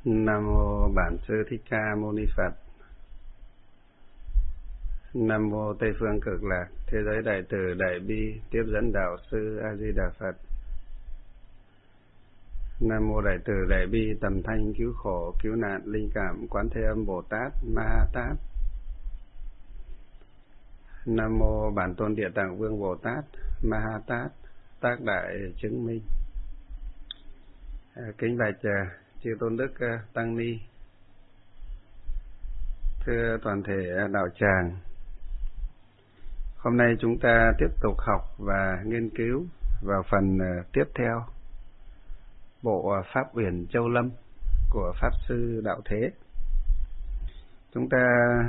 Nam mô Bản Sư Thích Ca Mâu Ni Phật. Nam mô Tây Phương Cực Lạc Thế Giới Đại Từ Đại Bi Tiếp Dẫn Đạo Sư A Di Đà Phật. Nam mô Đại Từ Đại Bi Tầm Thanh Cứu Khổ Cứu Nạn Linh Cảm Quán Thế Âm Bồ Tát Ma Ha Tát. Nam mô Bản Tôn Địa Tạng Vương Bồ Tát Ma Ha Tát Tác Đại Chứng Minh. Kính bạch chư tôn đức tăng ni, thưa toàn thể đạo tràng. Hôm nay chúng ta tiếp tục học và nghiên cứu vào phần tiếp theo bộ Pháp Uyển Châu Lâm của Pháp Sư Đạo Thế. Chúng ta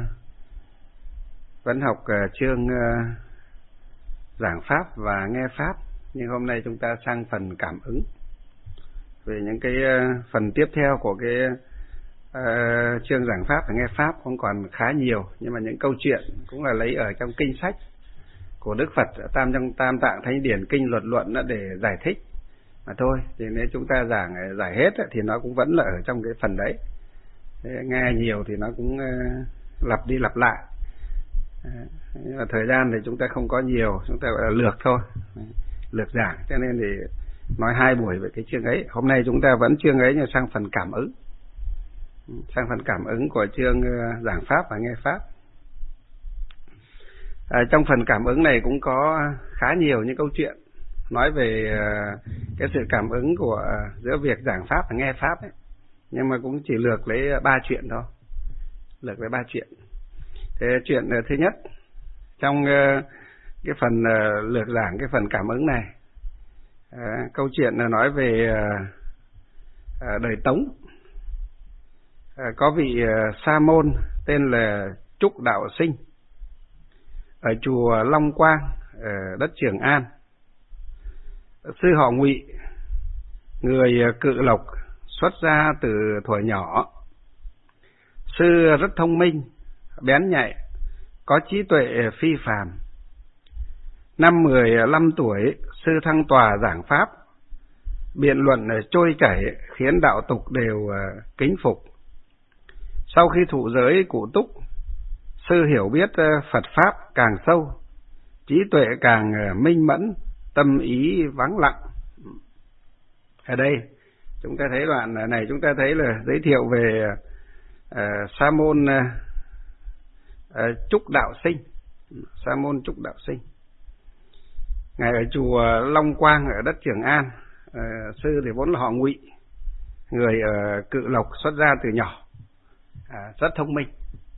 vẫn học chương giảng Pháp và nghe Pháp, nhưng hôm nay chúng ta sang phần cảm ứng. Về những cái phần tiếp theo của cái chương giảng Pháp và nghe Pháp không còn khá nhiều, nhưng mà những câu chuyện cũng là lấy ở trong kinh sách của Đức Phật trong Tam Tạng Thánh Điển Kinh Luật Luận để giải thích mà thôi. Thì nếu chúng ta giải hết thì nó cũng vẫn là ở trong cái phần đấy. Nghe nhiều thì nó cũng lặp đi lặp lại. Nhưng mà thời gian thì chúng ta không có nhiều, chúng ta gọi là lược thôi, lược giảng, cho nên thì nói 2 buổi về cái chương ấy. Hôm nay chúng ta vẫn chương ấy nhưng sang phần cảm ứng, sang phần cảm ứng của chương giảng Pháp và nghe Pháp. Trong phần cảm ứng này cũng có khá nhiều những câu chuyện nói về cái sự cảm ứng của giữa việc giảng Pháp và nghe Pháp ấy. Nhưng mà cũng chỉ lược lấy 3 chuyện thôi, lược lấy 3 chuyện. Thế chuyện thứ nhất trong cái phần lược giảng cái phần cảm ứng này, câu chuyện là nói về đời Tống. Có vị sa môn tên là Trúc Đạo Sinh ở chùa Long Quang ở đất Trường An. Sư họ Ngụy, người Cự Lộc, xuất gia từ thuở nhỏ. Sư rất thông minh, bén nhạy, có trí tuệ phi phàm. Năm 15 tuổi, sư thăng tòa giảng Pháp, biện luận trôi chảy khiến đạo tục đều kính phục. Sau khi thụ giới Cụ Túc, sư hiểu biết Phật Pháp càng sâu, trí tuệ càng minh mẫn, tâm ý vắng lặng. Ở đây chúng ta thấy đoạn này, chúng ta thấy là giới thiệu về sa môn Trúc Đạo Sinh. Sa môn Trúc Đạo Sinh, ngài ở chùa Long Quang ở đất Trường An. Sư thì vốn là họ Ngụy, người ở Cự Lộc, xuất gia từ nhỏ, rất thông minh,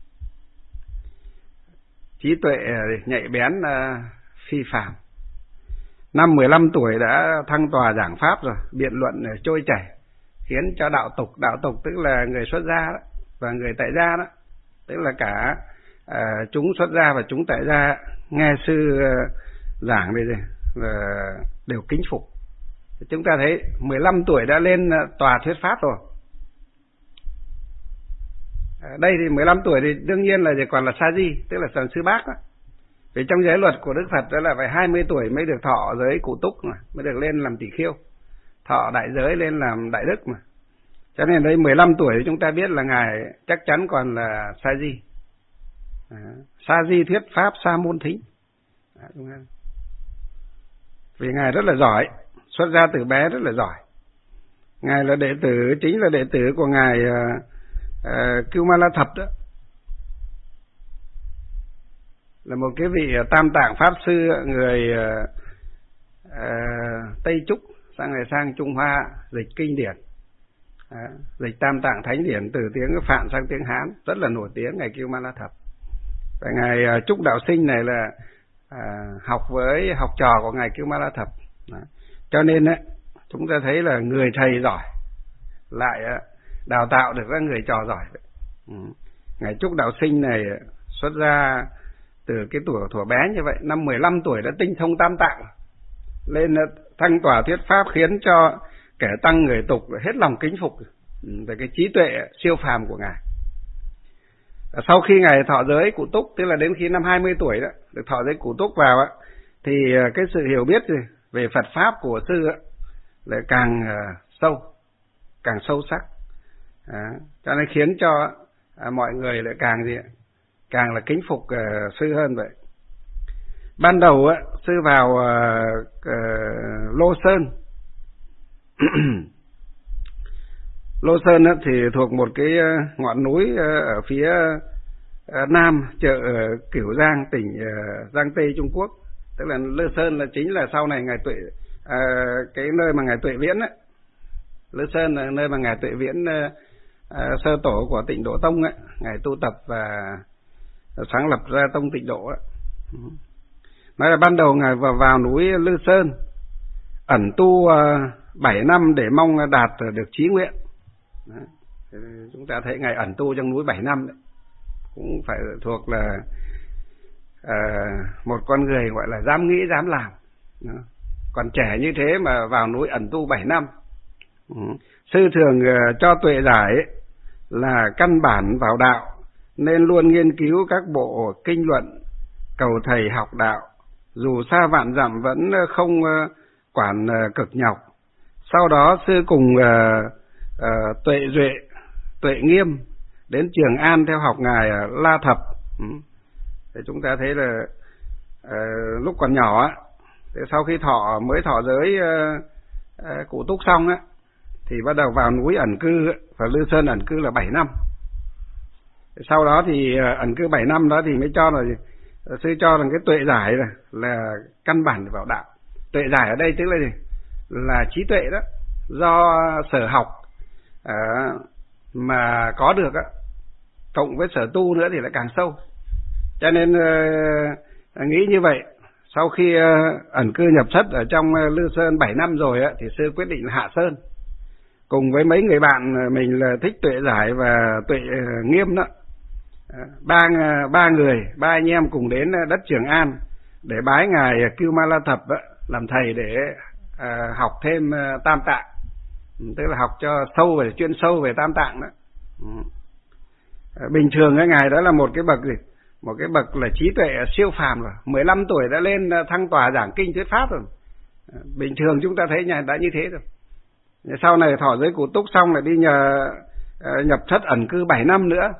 trí tuệ nhạy bén phi phàm. Năm 15 tuổi đã thăng tòa giảng Pháp rồi, biện luận trôi chảy khiến cho đạo tục tức là người xuất gia đó, và người tại gia đó, tức là cả chúng xuất gia và chúng tại gia nghe sư giảng đây và đều kính phục. Chúng ta thấy 15 tuổi đã lên tòa thuyết Pháp rồi. Đây thì 15 tuổi thì đương nhiên là còn là sa di, tức là sần sư bác đó. Vì trong giới luật của Đức Phật đó là phải 20 tuổi mới được thọ giới Cụ Túc mà, mới được lên làm tỷ khiêu, thọ đại giới lên làm đại đức mà. Cho nên đây 15 tuổi thì chúng ta biết là ngài chắc chắn còn là sa di. Sa di thuyết Pháp sa môn thính. Vì ngài rất là giỏi, xuất gia từ bé rất là giỏi. Ngài là đệ tử, chính là đệ tử của ngài Cưu Ma La Thập đó, là một cái vị Tam Tạng Pháp Sư, người Tây Trúc, sang Trung Hoa dịch kinh điển, dịch Tam Tạng Thánh Điển từ tiếng Phạn sang tiếng Hán, rất là nổi tiếng, ngài Cưu Ma La Thập. Và ngài Trúc Đạo Sinh này là học với học trò của ngài Cưu Ma La Thập. Cho nên chúng ta thấy là người thầy giỏi lại đào tạo được ra người trò giỏi. Ngài Trúc Đạo Sinh này xuất ra từ cái tuổi bé như vậy, năm 15 tuổi đã tinh thông Tam Tạng, lên thăng tòa thuyết Pháp khiến cho kẻ tăng người tục hết lòng kính phục về cái trí tuệ siêu phàm của ngài. Sau khi ngài thọ giới Cụ Túc, tức là đến khi năm 20 tuổi đó, được thọ giới Cụ Túc vào thì cái sự hiểu biết về Phật Pháp của sư lại càng sâu sắc. Cho nên khiến cho mọi người lại càng là kính phục sư hơn vậy. Ban đầu sư vào Lô Sơn. Lô Sơn thì thuộc một cái ngọn núi ở phía nam chợ Cửu Giang, tỉnh Giang Tây, Trung Quốc. Tức là Lô Sơn là chính là sau này ngài Tuệ, cái nơi mà ngài Tuệ Viễn ấy. Lô Sơn là nơi mà ngài Tuệ Viễn sơ tổ của Tịnh Độ Tông ấy, ngài tu tập và sáng lập ra tông Tịnh Độ ấy. Nói là ban đầu ngài vào núi Lư Sơn ẩn tu 7 năm để mong đạt được chí nguyện. Đấy. Chúng ta thấy ngài ẩn tu trong núi 7 năm đấy, cũng phải thuộc là một con người gọi là dám nghĩ dám làm. Đó. Còn trẻ như thế mà vào núi ẩn tu 7 năm. Sư thường cho tuệ giải là căn bản vào đạo, nên luôn nghiên cứu các bộ kinh luận, cầu thầy học đạo, dù xa vạn dặm vẫn không quản cực nhọc. Sau đó sư cùng Tuệ Duệ, Tuệ Nghiêm đến Trường An theo học ngài La Thập. Thì chúng ta thấy là lúc còn nhỏ sau khi mới thọ giới cụ túc xong thì bắt đầu vào núi ẩn cư, và Lư Sơn ẩn cư là 7 năm. Sau đó thì ẩn cư 7 năm đó thì mới cho là sư cho rằng cái tuệ giải là căn bản để vào đạo. Tuệ giải ở đây tức là gì? Là trí tuệ đó, do sở học mà có được cộng với sở tu nữa thì lại càng sâu. Cho nên nghĩ như vậy, sau khi ẩn cư nhập thất ở trong Lư Sơn 7 năm rồi thì sư quyết định hạ sơn cùng với mấy người bạn mình là Thích Tuệ Giải và Tuệ Nghiêm đó. Ba anh em cùng đến đất Trường An để bái ngài Cưu Ma La Thập làm thầy để học thêm Tam Tạng, tức là học cho chuyên sâu về Tam Tạng đó. Bình thường ngài đó là một cái bậc là trí tuệ siêu phàm rồi, 15 tuổi đã lên thăng tòa giảng kinh thuyết pháp rồi. Bình thường chúng ta thấy ngài đã như thế rồi. Sau này thọ giới cụ túc xong lại đi nhập thất ẩn cư 7 năm nữa.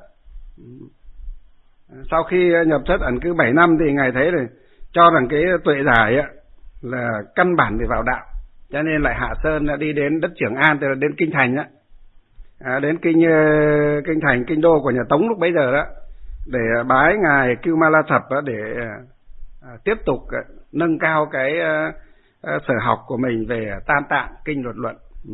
Sau khi nhập thất ẩn cư 7 năm thì ngài thấy rồi, cho rằng cái tuệ giải là căn bản để vào đạo, cho nên lại hạ sơn đi đến đất Trường An, tức là đến kinh thành đến kinh thành, kinh đô của nhà Tống lúc bấy giờ đó, để bái ngài Cưu Ma La Thập để tiếp tục nâng cao cái sở học của mình về Tam Tạng, kinh luật.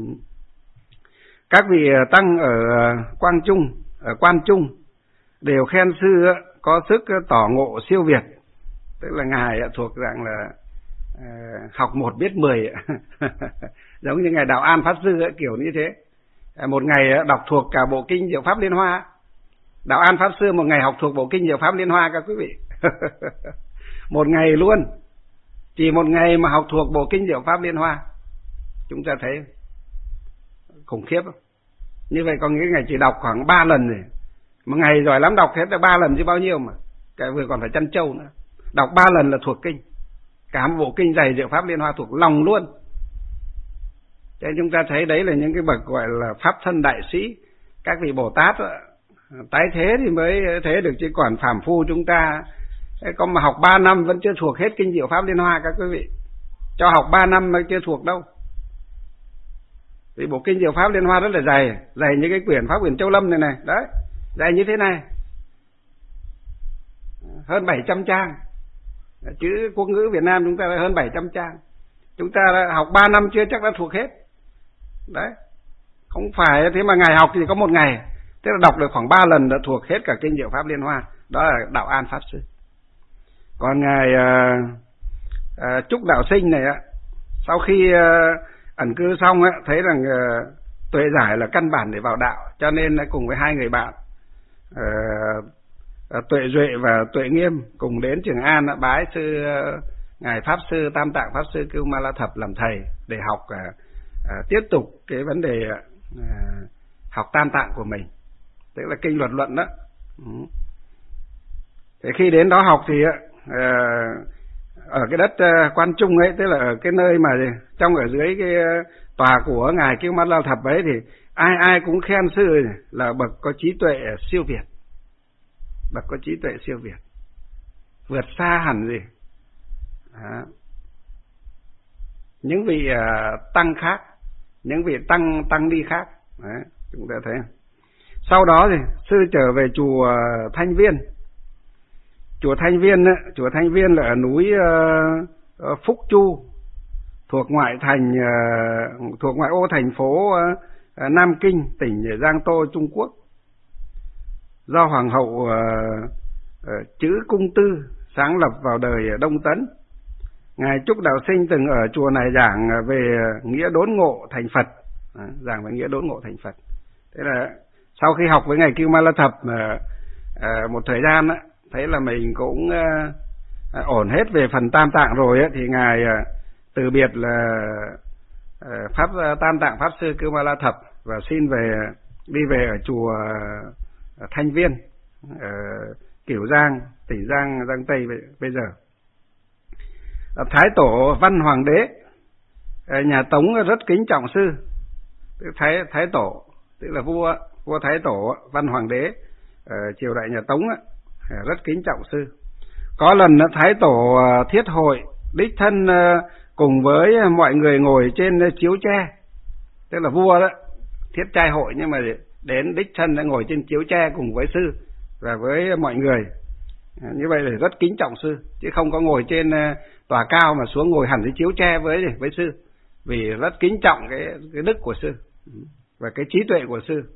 Các vị tăng ở Quan Trung đều khen sư có sức tỏ ngộ siêu việt, tức là ngài thuộc dạng là học 1 biết 10 giống như ngài Đạo An Pháp Sư kiểu như thế. Một ngày đọc thuộc cả bộ kinh Diệu Pháp Liên Hoa. Đạo An Pháp Sư một ngày học thuộc bộ kinh Diệu Pháp Liên Hoa các quý vị. Một ngày luôn, chỉ một ngày mà học thuộc bộ kinh Diệu Pháp Liên Hoa. Chúng ta thấy khủng khiếp không? Như vậy có nghĩa ngày chỉ đọc khoảng 3 lần rồi. Một ngày giỏi lắm đọc hết là 3 lần chứ bao nhiêu mà. Cái vừa còn phải chăn trâu nữa. Đọc 3 lần là thuộc kinh. Cả một bộ kinh dày Diệu Pháp Liên Hoa thuộc lòng luôn. Cho nên chúng ta thấy đấy là những cái bậc gọi là pháp thân đại sĩ. Các vị Bồ Tát tái thế thì mới thế được, chứ còn phàm phu chúng ta có mà học 3 năm vẫn chưa thuộc hết kinh Diệu Pháp Liên Hoa các quý vị. Cho học 3 năm mới chưa thuộc đâu. Vì bộ kinh Diệu Pháp Liên Hoa rất là dày như cái quyển Pháp Quyển Châu Lâm này đấy, dày như thế này, hơn 700 trang. Chữ quốc ngữ Việt Nam chúng ta là hơn 700 trang. Chúng ta học 3 năm chưa chắc đã thuộc hết. Đấy. Không phải thế mà ngày học thì có một ngày, tức là đọc được khoảng 3 lần đã thuộc hết cả kinh Diệu Pháp Liên Hoa. Đó là Đạo An Pháp Sư. Còn ngài Trúc Đạo Sinh này sau khi ẩn cư xong thấy rằng tuệ giải là căn bản để vào đạo, cho nên cùng với 2 người bạn Tuệ Duệ và Tuệ Nghiêm cùng đến Trường An bái ngài Pháp Sư Tam Tạng Pháp Sư Cưu Ma La Thập làm thầy để học tiếp tục cái vấn đề học Tam Tạng của mình, tức là kinh luận đó. Thế khi đến đó học thì ở cái đất Quan Trung ấy, tức là ở cái nơi mà trong ở dưới cái tòa của ngài Kiêu Ma La Thập ấy thì ai ai cũng khen sư là bậc có trí tuệ siêu việt, bậc có trí tuệ siêu việt, vượt xa hẳn gì những vị tăng khác, những vị tăng ni khác. Đấy, chúng ta thấy. Sau đó thì sư trở về chùa Thanh Viên. Chùa Thanh Viên là ở núi Phúc Chu, thuộc ngoại ô thành phố Nam Kinh, tỉnh Giang Tô, Trung Quốc. Do hoàng hậu Chữ Cung Tư sáng lập vào đời Đông Tấn. Ngài Trúc Đạo Sinh từng ở chùa này giảng về nghĩa đốn ngộ thành Phật, giảng về nghĩa đốn ngộ thành Phật. Thế là sau khi học với ngài Kiêu Ma La Thập một thời gian thấy là mình cũng ổn hết về phần Tam Tạng rồi thì ngài từ biệt là Tam Tạng Pháp Sư Kiêu Ma La Thập và xin đi về ở chùa Thanh Viên, Kiểu Giang, tỉnh Giang Tây bây giờ. Thái Tổ Văn Hoàng Đế nhà Tống rất kính trọng sư. Thái Tổ tức là vua Thái Tổ Văn Hoàng Đế triều đại nhà Tống rất kính trọng sư. Có lần Thái Tổ thiết hội đích thân cùng với mọi người ngồi trên chiếu tre, tức là vua đó thiết trai hội nhưng mà đến đích thân ngồi trên chiếu tre cùng với sư và với mọi người. Như vậy là rất kính trọng sư, chứ không có ngồi trên tòa cao mà xuống ngồi hẳn dưới chiếu tre với sư, vì rất kính trọng cái đức của sư và cái trí tuệ của sư.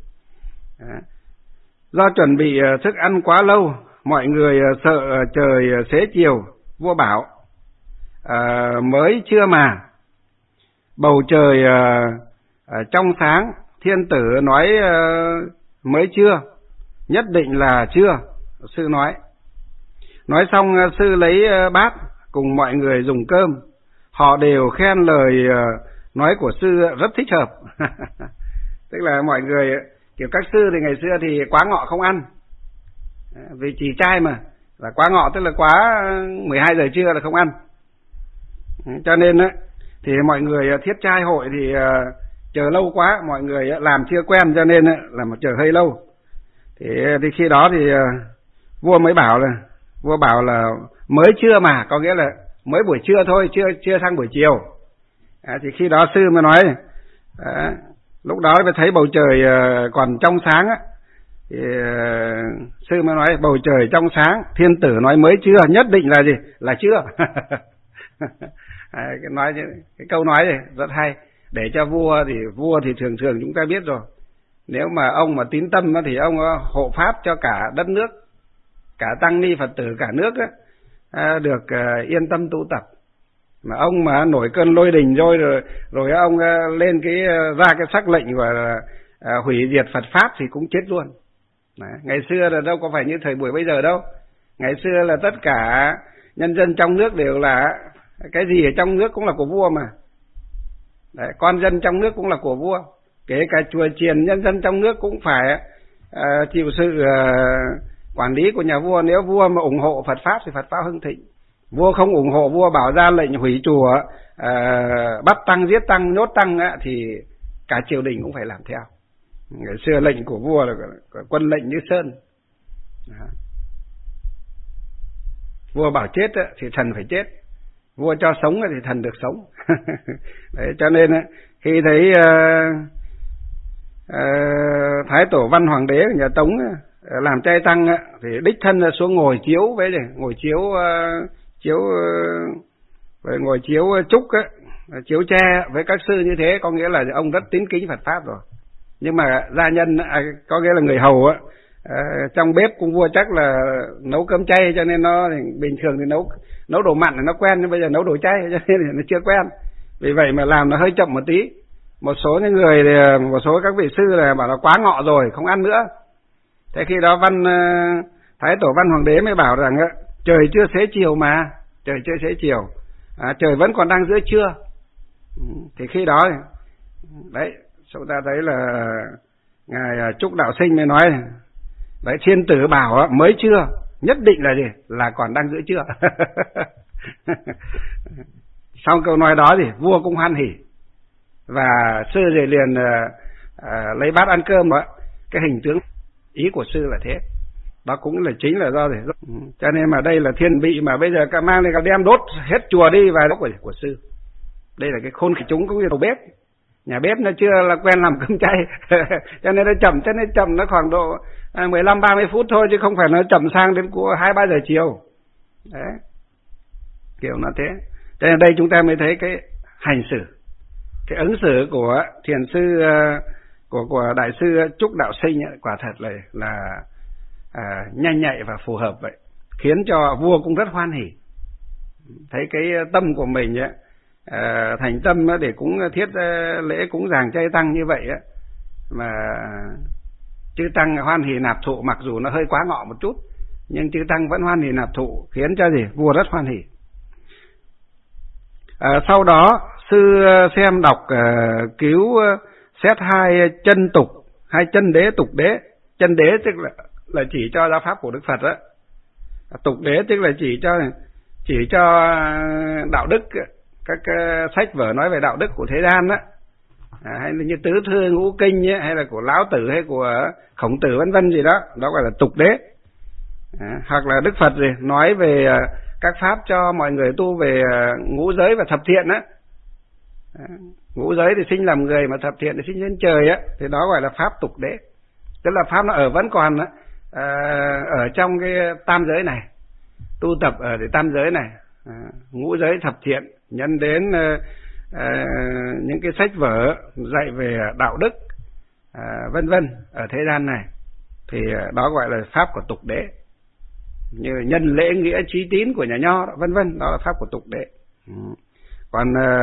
Do chuẩn bị thức ăn quá lâu, mọi người sợ trời xế chiều, vua bảo mới trưa mà bầu trời trong sáng, thiên tử nói mới trưa, nhất định là trưa. Sư nói xong sư lấy bát cùng mọi người dùng cơm. Họ đều khen lời nói của sư rất thích hợp. Tức là mọi người kiểu các sư thì ngày xưa thì quá ngọ không ăn, vì trì trai mà, là quá ngọ tức là quá 12 giờ trưa là không ăn. Cho nên thì mọi người thiết trai hội thì chờ lâu quá, mọi người làm chưa quen cho nên là một chờ hơi lâu. Thì khi đó thì vua bảo là mới trưa mà, có nghĩa là mới buổi trưa thôi, chưa sang buổi chiều. Thì khi đó sư mới nói, lúc đó mới thấy bầu trời còn trong sáng thì sư mới nói bầu trời trong sáng, thiên tử nói mới trưa, nhất định là gì? Là trưa. Cái câu nói này rất hay, để cho vua thì thường chúng ta biết rồi, nếu mà ông mà tín tâm thì ông hộ pháp cho cả đất nước, cả tăng ni Phật tử cả nước được yên tâm tu tập. Mà ông mà nổi cơn lôi đình rồi ông lên ra cái sắc lệnh gọi là hủy diệt Phật pháp thì cũng chết luôn. Đấy, ngày xưa là đâu có phải như thời buổi bây giờ đâu. Ngày xưa là tất cả nhân dân trong nước đều là cái gì ở trong nước cũng là của vua mà. Đấy, con dân trong nước cũng là của vua, kể cả chùa chiền nhân dân trong nước cũng phải chịu sự quản lý của nhà vua. Nếu vua mà ủng hộ Phật pháp thì Phật pháp hưng thịnh. Vua không ủng hộ, vua bảo ra lệnh hủy chùa, bắt tăng, giết tăng, nhốt tăng thì cả triều đình cũng phải làm theo. Ngày xưa lệnh của vua là quân lệnh như sơn. Vua bảo chết thì thần phải chết, vua cho sống thì thần được sống. Đấy, cho nên khi thấy Thái Tổ Văn Hoàng Đế của nhà Tống làm trai tăng thì đích thân xuống ngồi chiếu ngồi chiếu trúc chiếu tre với các sư như thế, có nghĩa là ông rất tín kính Phật pháp rồi. Nhưng mà gia nhân có nghĩa là người hầu trong bếp cũng vua chắc là nấu cơm chay, cho nên nó bình thường thì nấu đồ mặn thì nó quen, nhưng bây giờ nấu đồ chay cho nên nó chưa quen, vì vậy mà làm nó hơi chậm một tí. Một số các vị sư là bảo là quá ngọ rồi không ăn nữa. Thế khi đó Thái Tổ Văn Hoàng Đế mới bảo rằng trời chưa xế chiều mà, trời chưa xế chiều, trời vẫn còn đang giữa trưa. Thì khi đó đấy, chúng ta thấy là ngài Trúc Đạo Sinh mới nói đấy, thiên tử bảo mới trưa, nhất định là gì? Là còn đang giữa trưa. Sau câu nói đó thì vua cũng hoan hỉ. Và sư thì liền lấy bát ăn cơm đó. Cái hình tướng ý của sư là thế. Đó cũng là chính là do để cho nên mà đây là thiên vị mà bây giờ cả mang lên cả đem đốt hết chùa đi và đó của sư. Đây là cái khôn của chúng cũng như đầu bếp. Nhà bếp nó chưa là quen làm cơm chay cho nên nó chậm, nó khoảng độ 15-30 phút thôi, chứ không phải nó chậm sang đến 2-3 giờ chiều. Đấy, kiểu nó thế. Cho nên đây chúng ta mới thấy cái hành xử, cái ứng xử của thiền sư, của đại sư Trúc Đạo Sinh ấy, quả thật là nhanh nhạy và phù hợp vậy, khiến cho vua cũng rất hoan hỉ. Thấy cái tâm của mình ấy, thành tâm để cũng thiết lễ cúng dường chay tăng như vậy ấy, mà chư tăng hoan hỉ nạp thụ, mặc dù nó hơi quá ngọ một chút nhưng chư tăng vẫn hoan hỉ nạp thụ, khiến cho vua rất hoan hỉ. Sau đó sư xem đọc cứu xét hai chân tục, hai chân đế tục đế. Chân đế tức là chỉ cho giáo pháp của Đức Phật đó. Tục đế tức là chỉ cho đạo đức, các sách vở nói về đạo đức của thế gian đó, hay là như Tứ Thư Ngũ Kinh ấy, hay là của Lão Tử hay của Khổng Tử vân vân gì đó, đó gọi là tục đế. Hoặc là Đức Phật nói về các pháp cho mọi người tu về ngũ giới và thập thiện á. Ngũ giới thì sinh làm người, mà thập thiện thì sinh lên trời á, thì đó gọi là pháp tục đế. Tức là pháp nó vẫn còn ở trong cái tam giới này, tu tập ở cái tam giới này, ngũ giới thập thiện, nhân đến những cái sách vở dạy về đạo đức vân vân ở thế gian này, thì đó gọi là pháp của tục đế. Như nhân lễ nghĩa trí tín của nhà Nho đó, vân vân, đó là pháp của tục đế. Còn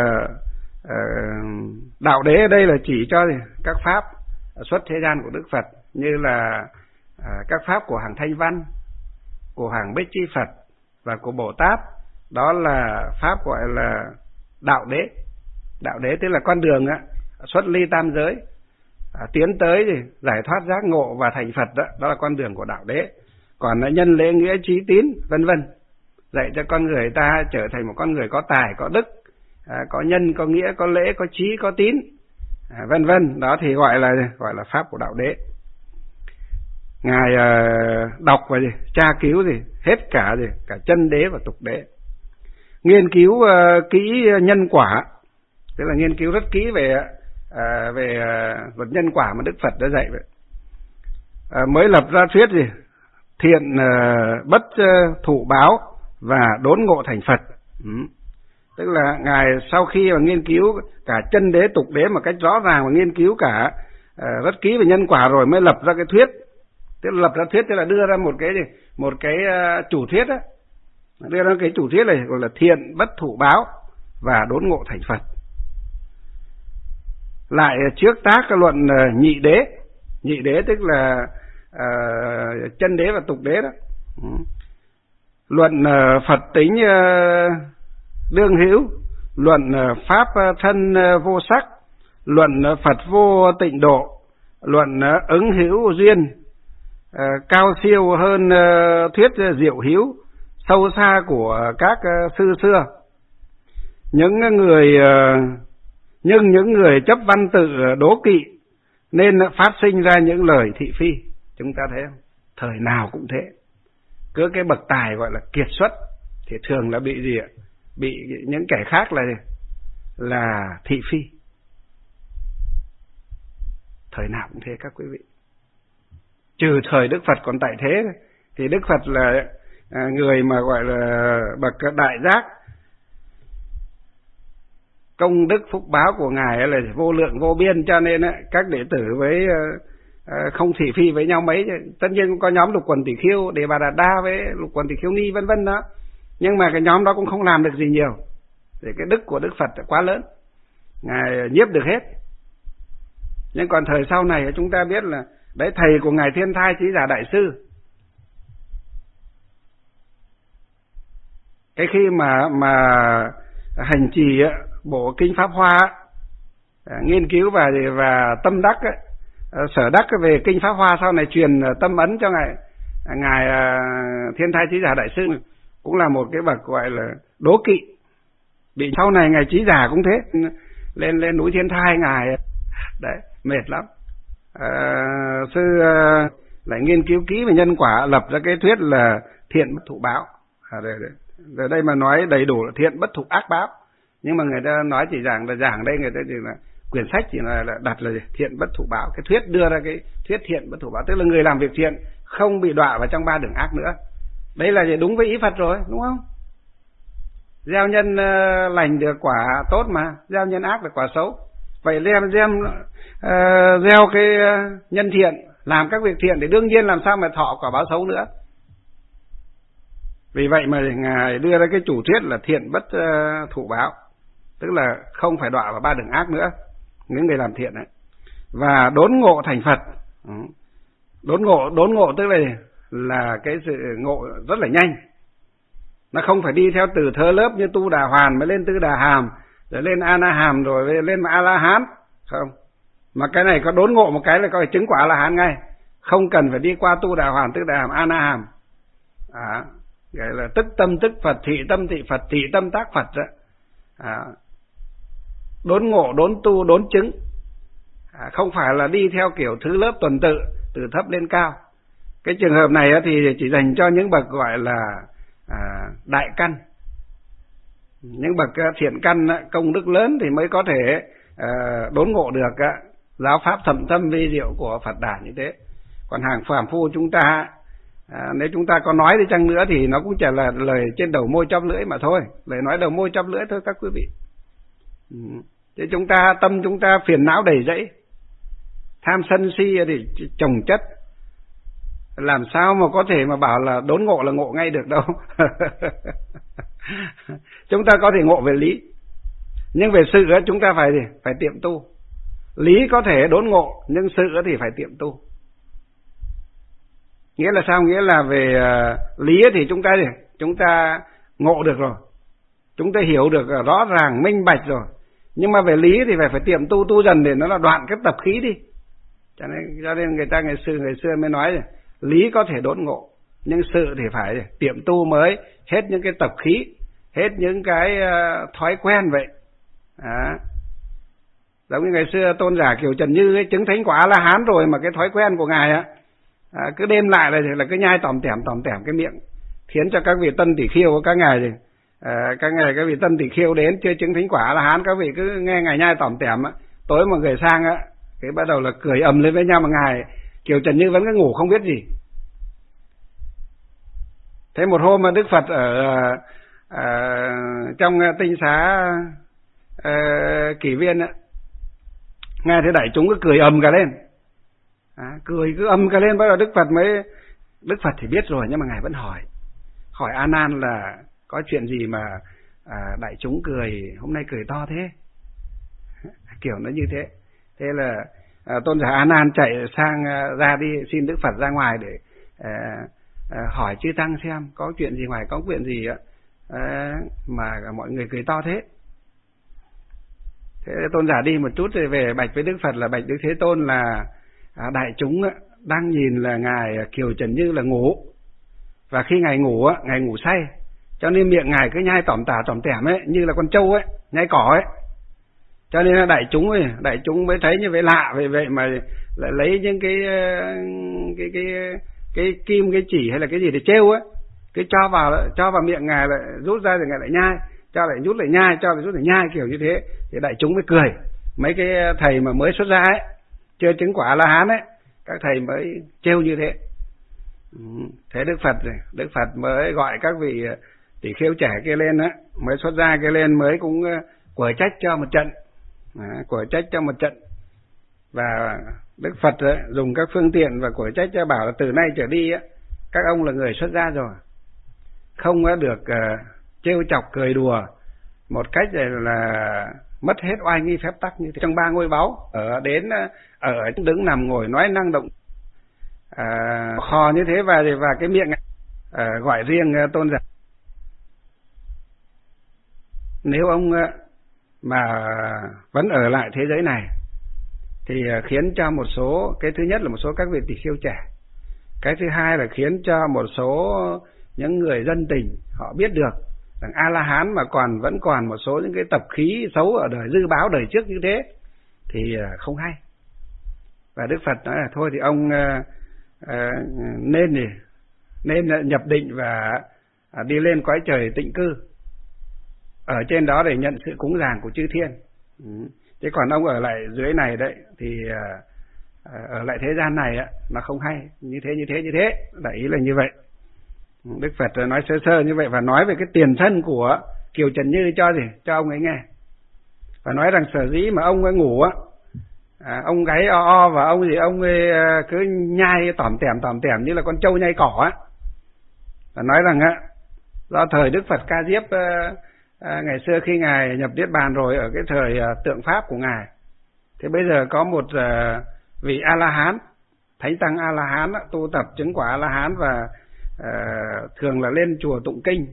đạo đế ở đây là chỉ cho các pháp xuất thế gian của Đức Phật, như là các pháp của hàng Thanh Văn, của hàng Bích Chi Phật và của Bồ Tát. Đó là pháp gọi là đạo đế. Đạo đế tức là con đường xuất ly tam giới, tiến tới giải thoát giác ngộ và thành Phật đó, đó là con đường của đạo đế. Còn nhân lễ nghĩa trí tín vân vân, dạy cho con người ta trở thành một con người có tài, có đức, có nhân, có nghĩa, có lễ, có trí, có tín, vân vân, đó thì gọi là pháp của đạo đế. Ngài đọc và tra cứu hết cả chân đế và tục đế, nghiên cứu kỹ nhân quả, tức là nghiên cứu rất kỹ về luật nhân quả mà Đức Phật đã dạy vậy. Mới lập ra thuyết thiện bất thụ báo và đốn ngộ thành Phật. Tức là Ngài sau khi mà nghiên cứu cả chân đế tục đế một cách rõ ràng, và nghiên cứu cả rất kỹ về nhân quả rồi mới lập ra cái thuyết. Tức là lập ra thuyết tức là đưa ra một cái chủ thuyết á, đưa ra cái chủ thuyết này gọi là thiện bất thụ báo và đốn ngộ thành Phật. Lại trước tác cái luận nhị đế tức là chân đế và tục đế đó. Luận Phật tính đương hữu, luận pháp thân vô sắc, luận Phật vô tịnh độ, luận ứng hữu duyên, cao siêu hơn thuyết diệu hữu, sâu xa của các sư xưa. Nhưng những người chấp văn tự đố kỵ nên phát sinh ra những lời thị phi. Chúng ta thấy không? Thời nào cũng thế. Cứ cái bậc tài gọi là kiệt xuất thì thường là bị gì ạ? Bị những kẻ khác là thị phi. Thời nào cũng thế các quý vị. Trừ thời Đức Phật còn tại thế thì Đức Phật là người mà gọi là bậc đại giác, công đức phúc báo của Ngài là vô lượng vô biên, cho nên các đệ tử với không thị phi với nhau mấy. Tất nhiên cũng có nhóm Lục Quần Tỷ Khiêu, Đề Bà Đạt Đa với Lục Quần Tỷ Khiêu Ni vân vân đó, nhưng mà cái nhóm đó cũng không làm được gì nhiều, thì cái đức của Đức Phật quá lớn, Ngài nhiếp được hết. Nhưng còn thời sau này chúng ta biết là đấy, thầy của Ngài Thiên Thai Chí Giả Đại Sư, cái khi mà hành trì bộ kinh Pháp Hoa, nghiên cứu và tâm đắc sở đắc về kinh Pháp Hoa, sau này truyền tâm ấn cho ngài Thiên Thai Chí Giả Đại Sư, cũng là một cái bậc gọi là đố kỵ. Bị sau này ngài Chí Giả cũng thế, lên núi Thiên Thai ngài đấy, mệt lắm. Sư lại nghiên cứu kỹ về nhân quả, lập ra cái thuyết là thiện bất thụ báo. Ở đây mà nói đầy đủ là thiện bất thụ ác báo, nhưng mà người ta nói chỉ giảng đây, người ta chỉ là quyển sách chỉ là đặt là thiện bất thụ báo. Cái thuyết đưa ra cái thuyết thiện bất thụ báo, tức là người làm việc thiện không bị đọa vào trong ba đường ác nữa. Đây là đúng với ý Phật rồi, đúng không? Gieo nhân lành được quả tốt mà, gieo nhân ác được quả xấu. Vậy gieo cái nhân thiện, làm các việc thiện thì đương nhiên làm sao mà thọ quả báo xấu nữa. Vì vậy mà ngài đưa ra cái chủ thuyết là thiện bất thụ báo, tức là không phải đọa vào ba đường ác nữa những người làm thiện ấy. Và đốn ngộ thành Phật. Đốn ngộ tức là cái sự ngộ rất là nhanh. Nó không phải đi theo từ thơ lớp như Tu Đà Hoàn mới lên Tư Đà Hàm, rồi lên A Na Hàm, rồi lên A La Hán, không. Mà cái này có đốn ngộ một cái là có thể chứng quả A La Hán ngay, không cần phải đi qua Tu Đà Hoàn, Tư Đà Hàm, A Na Hàm. Gọi là tức tâm tức Phật, thị tâm thị Phật, thị tâm tác Phật đó. Đốn ngộ, đốn tu, đốn chứng. Không phải là đi theo kiểu thứ lớp tuần tự, từ thấp lên cao. Cái trường hợp này thì chỉ dành cho những bậc gọi là đại căn. Những bậc thiện căn, công đức lớn thì mới có thể đốn ngộ được giáo pháp thậm thâm vi diệu của Phật Đà như thế. Còn hàng phàm phu chúng ta, nếu chúng ta có nói đi chăng nữa thì nó cũng chỉ là lời trên đầu môi chóp lưỡi mà thôi, lời nói đầu môi chóp lưỡi thôi các quý vị. Thế tâm chúng ta phiền não đầy rẫy, tham sân si thì chồng chất, làm sao mà có thể mà bảo là đốn ngộ là ngộ ngay được đâu. Chúng ta có thể ngộ về lý, nhưng về sự chúng ta phải tiệm tu. Lý có thể đốn ngộ, nhưng sự thì phải tiệm tu. Nghĩa là sao? Nghĩa là về lý thì chúng ta ngộ được rồi, chúng ta hiểu được rõ ràng minh bạch rồi. Nhưng mà về lý thì phải tiệm tu dần để nó là đoạn cái tập khí đi. Cho nên ngày xưa mới nói lý có thể đốn ngộ, nhưng sự thì phải tiệm tu mới hết những cái tập khí, hết những cái thói quen vậy. Giống như ngày xưa tôn giả Kiều Trần Như ấy, chứng thánh quả A La Hán rồi mà cái thói quen của ngài cứ đêm lại là cứ nhai tòm tẻm cái miệng, khiến cho các vị tân tỷ khiêu của các ngài các vị tân tỷ khiêu đến chưa chứng thánh quả A La Hán, các vị cứ nghe ngài nhai tòm tẻm tối mà người sang cái bắt đầu là cười ầm lên với nhau, mà ngài Kiều Trần Như vẫn cứ ngủ không biết gì. Thế một hôm mà Đức Phật ở trong tinh xá Kỷ Viên nghe thấy đại chúng cứ cười ầm cả lên, cười cứ ầm cả lên. Bắt đầu Đức Phật thì biết rồi, nhưng mà ngài vẫn hỏi A Nan là có chuyện gì mà đại chúng cười hôm nay cười to thế, kiểu nó như thế. Thế là tôn giả A Nan chạy sang ra đi xin Đức Phật ra ngoài để hỏi chư tăng xem có chuyện gì, ngoài có chuyện gì mà mọi người cười to thế. Thế tôn giả đi một chút rồi về bạch với Đức Phật là: bạch Đức Thế Tôn, là đại chúng đang nhìn là ngài Kiều Trần Như là ngủ, và khi ngài ngủ say, cho nên miệng ngài cứ nhai tỏm tẻm ấy, như là con trâu ấy nhai cỏ ấy. Cho nên là đại chúng mới thấy như vậy lạ, vậy mà lại lấy những cái kim, cái chỉ hay là cái gì để trêu ấy, cứ cho vào miệng ngài, lại rút ra rồi ngài lại nhai, cho lại rút lại nhai, cho lại rút lại nhai, kiểu như thế. Thì đại chúng mới cười. Mấy cái thầy mà mới xuất ra ấy, chưa chứng quả La Hán ấy, các thầy mới trêu như thế. Thế Đức Phật mới gọi các vị tỷ kheo trẻ kia lên á, mới xuất ra kia lên, mới cũng quở trách cho một trận. Và Đức Phật dùng các phương tiện và quở trách cho, bảo là từ nay trở đi á, các ông là người xuất gia rồi, không được trêu chọc cười đùa một cách là mất hết oai nghi phép tắc như thế. Trong 3 ngôi báu ở đứng nằm ngồi nói năng động khò như thế, và cái miệng gọi riêng tôn giả. Nếu ông mà vẫn ở lại thế giới này thì khiến cho một số, cái thứ nhất là một số các vị tỷ kheo trẻ, cái thứ hai là khiến cho một số những người dân tình họ biết được rằng A La Hán mà vẫn còn một số những cái tập khí xấu ở đời dư báo đời trước như thế thì không hay. Và Đức Phật nói là thôi thì ông nên nhập định và đi lên cõi trời tịnh cư, ở trên đó để nhận sự cúng dường của chư thiên. Chứ còn ông ở lại dưới này đấy thì ở lại thế gian này nó không hay, như thế, đại ý là như vậy. Đức Phật nói sơ như vậy và nói về cái tiền thân của Kiều Trần Như cho ông ấy nghe, và nói rằng sở dĩ mà ông ấy ngủ ông gáy o và ông ấy cứ nhai tỏm tẻm như là con trâu nhai cỏ và nói rằng do thời Đức Phật Ca Diếp ngày xưa khi ngài nhập niết bàn rồi, ở cái thời tượng pháp của ngài, thì bây giờ có một vị A La Hán, thánh tăng A La Hán tu tập chứng quả A La Hán và thường là lên chùa tụng kinh.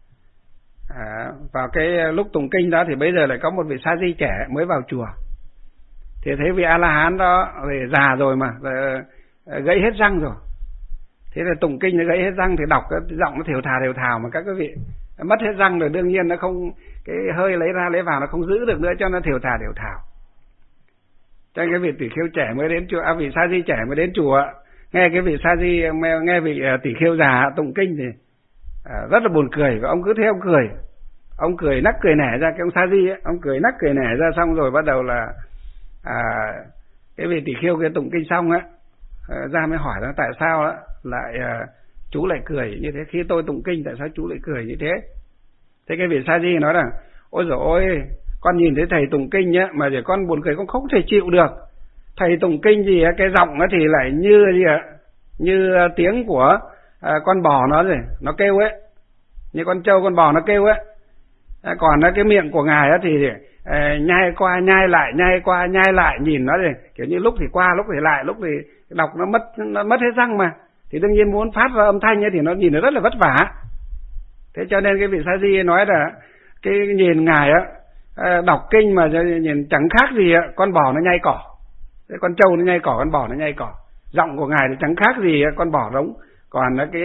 Vào cái lúc tụng kinh đó thì bây giờ lại có một vị sa di trẻ mới vào chùa, thì thấy vị A La Hán đó thì già rồi mà gãy hết răng rồi, thế là tụng kinh nó gãy hết răng thì đọc cái giọng nó thều thào mà các quý vị mất hết răng rồi, đương nhiên nó không, cái hơi lấy ra lấy vào nó không giữ được nữa, cho nó thều thào. Cho cái vị tỷ khưu trẻ mới đến chùa, vị sa di trẻ mới đến chùa, nghe cái vị sa di, nghe vị tỷ khưu già tụng kinh thì rất là buồn cười, và ông cứ thế ông cười nắc cười nẻ ra, cái ông sa di ông cười nắc cười nẻ ra, xong rồi bắt đầu là cái vị tỷ khưu cái tụng kinh xong ra mới hỏi nó tại sao lại chú lại cười như thế, khi tôi tụng kinh tại sao chú lại cười như thế. Thế cái vị sa di nói rằng ôi dồi ôi, con nhìn thấy thầy tụng kinh mà để con buồn cười, con không thể chịu được. Thầy tụng kinh gì cái giọng thì lại như tiếng của con bò nó kêu ấy, như con trâu con bò nó kêu ấy. Còn cái miệng của ngài thì nhai qua nhai lại, nhìn nó kiểu như lúc thì qua lúc thì lại, lúc thì đọc nó mất hết răng mà, thì đương nhiên muốn phát ra âm thanh thì nó nhìn nó rất là vất vả. Thế cho nên cái vị sa di nói là cái nhìn ngài đọc kinh mà nhìn chẳng khác gì con bò nó nhai cỏ, con trâu nó nhai cỏ, con bò nó nhai cỏ. Giọng của ngài thì chẳng khác gì con bò rống, còn cái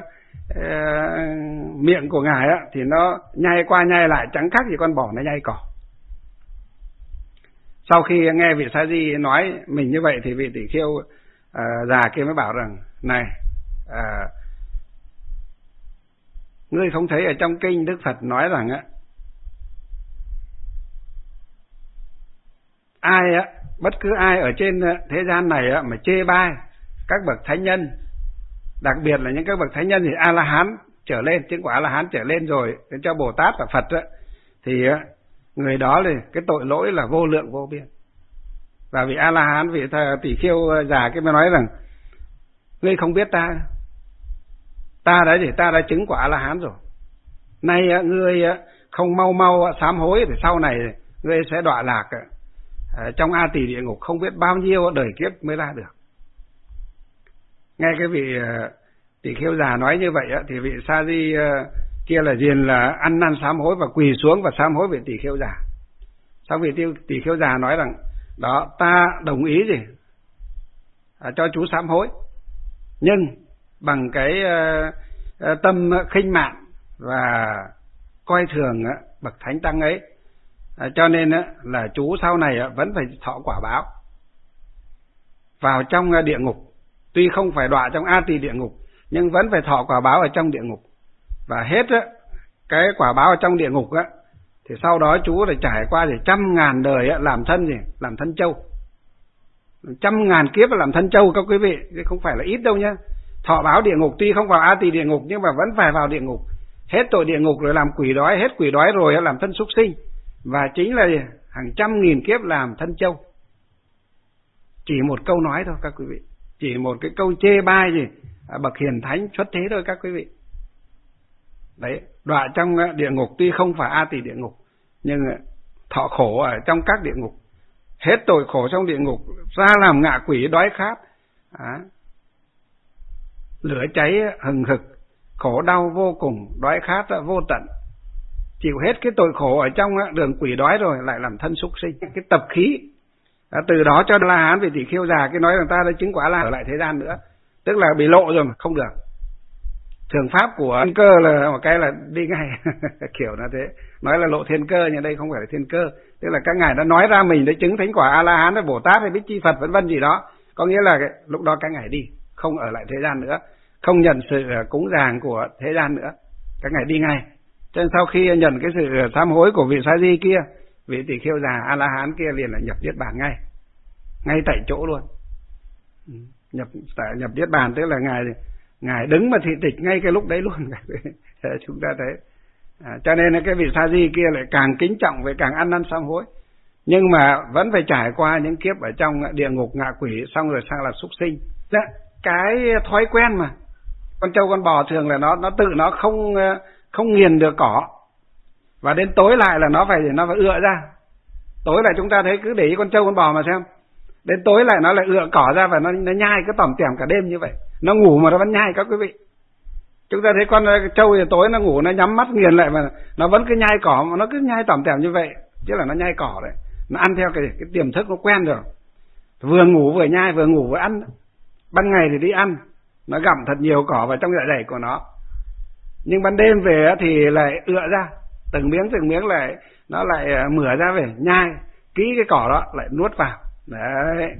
miệng của ngài thì nó nhai qua nhai lại, chẳng khác gì con bò nó nhai cỏ. Sau khi nghe vị sa di nói mình như vậy thì vị tỷ khưu già kia mới bảo rằng này, ngươi không thấy ở trong kinh Đức Phật nói rằng bất cứ ai ở trên thế gian này mà chê bai các bậc thánh nhân, đặc biệt là những các bậc thánh nhân thì A La Hán trở lên, chứng quả A La Hán trở lên rồi đến cho Bồ Tát và Phật thì người đó thì cái tội lỗi là vô lượng vô biên. Và vị A La Hán, vị tỷ khưu già cái mới nói rằng ngươi không biết ta đấy thì ta đã chứng quả A La Hán rồi, nay ngươi không mau sám hối thì sau này ngươi sẽ đọa lạc trong A Tỳ địa ngục không biết bao nhiêu đời kiếp mới ra được. Nghe cái vị tỷ khưu già nói như vậy thì vị sa di kia là liền là ăn năn sám hối và quỳ xuống và sám hối vị tỷ khưu già. Sau vị tỷ khưu già nói rằng đó, ta đồng ý cho chú sám hối, nhưng bằng cái tâm khinh mạn và coi thường bậc thánh tăng ấy, cho nên là chú sau này vẫn phải thọ quả báo vào trong địa ngục. Tuy không phải đọa trong A Tỳ địa ngục nhưng vẫn phải thọ quả báo ở trong địa ngục, và hết cái quả báo ở trong địa ngục thì sau đó chú phải trải qua 100.000 đời làm thân trâu, 100.000 kiếp làm thân trâu các quý vị, chứ không phải là ít đâu nhá. Thọ báo địa ngục, tuy không vào A Tỳ địa ngục nhưng mà vẫn phải vào địa ngục, hết tội địa ngục rồi làm quỷ đói, hết quỷ đói rồi làm thân súc sinh, và chính là hàng trăm nghìn kiếp làm thân trâu. Chỉ một câu nói thôi các quý vị, chỉ một cái câu chê bai bậc hiền thánh xuất thế thôi các quý vị. Đấy, đọa trong địa ngục tuy không phải A Tỳ địa ngục nhưng thọ khổ ở trong các địa ngục, hết tội khổ trong địa ngục, ra làm ngạ quỷ đói khát, lửa cháy hừng hực, khổ đau vô cùng, đói khát vô tận, chịu hết cái tội khổ ở trong đường quỷ đói rồi lại làm thân súc sinh, cái tập khí. Từ đó cho La Hán vị tỷ khưu già cái nói rằng ta đã chứng quả là ở lại thế gian nữa, tức là bị lộ rồi mà không được. Thường pháp của thiên cơ là một cái là đi ngay kiểu là thế, nói là lộ thiên cơ, nhưng đây không phải là thiên cơ, tức là các ngài đã nói ra mình đã chứng thánh quả A La Hán hay Bồ Tát hay Bích Chi Phật vân vân gì đó, có nghĩa là lúc đó các ngài đi, không ở lại thế gian nữa, không nhận sự cúng dường của thế gian nữa, các ngài đi ngay. Cho nên sau khi nhận cái sự sám hối của vị Sa Di kia, vị tỳ kheo già A La Hán kia liền là nhập niết bàn ngay tại chỗ luôn. Nhập niết bàn tức là ngài đứng mà thị tịch ngay cái lúc đấy luôn. Chúng ta thấy cho nên cái vị Sa Di kia lại càng kính trọng, với càng ăn năn sám hối, nhưng mà vẫn phải trải qua những kiếp ở trong địa ngục ngạ quỷ, xong rồi sang là súc sinh. Cái thói quen mà con trâu con bò thường là nó tự nó không nghiền được cỏ, và đến tối lại là nó phải ựa ra. Tối lại chúng ta thấy, cứ để ý con trâu con bò mà xem, đến tối lại nó lại ựa cỏ ra và nó nhai cứ tỏm tẻm cả đêm như vậy. Nó ngủ mà nó vẫn nhai các quý vị. Chúng ta thấy con trâu thì tối nó ngủ, nó nhắm mắt nghiền lại mà nó vẫn cứ nhai cỏ, mà nó cứ nhai tỏm tẻm như vậy, chứ là nó nhai cỏ đấy. Nó ăn theo cái tiềm thức nó quen rồi, vừa ngủ vừa nhai, vừa ngủ vừa ăn. Ban ngày thì đi ăn, nó gặm thật nhiều cỏ vào trong dạ dày của nó, nhưng ban đêm về thì lại ựa ra từng miếng lại, nó lại mửa ra về nhai kỹ cái cỏ đó lại nuốt vào đấy.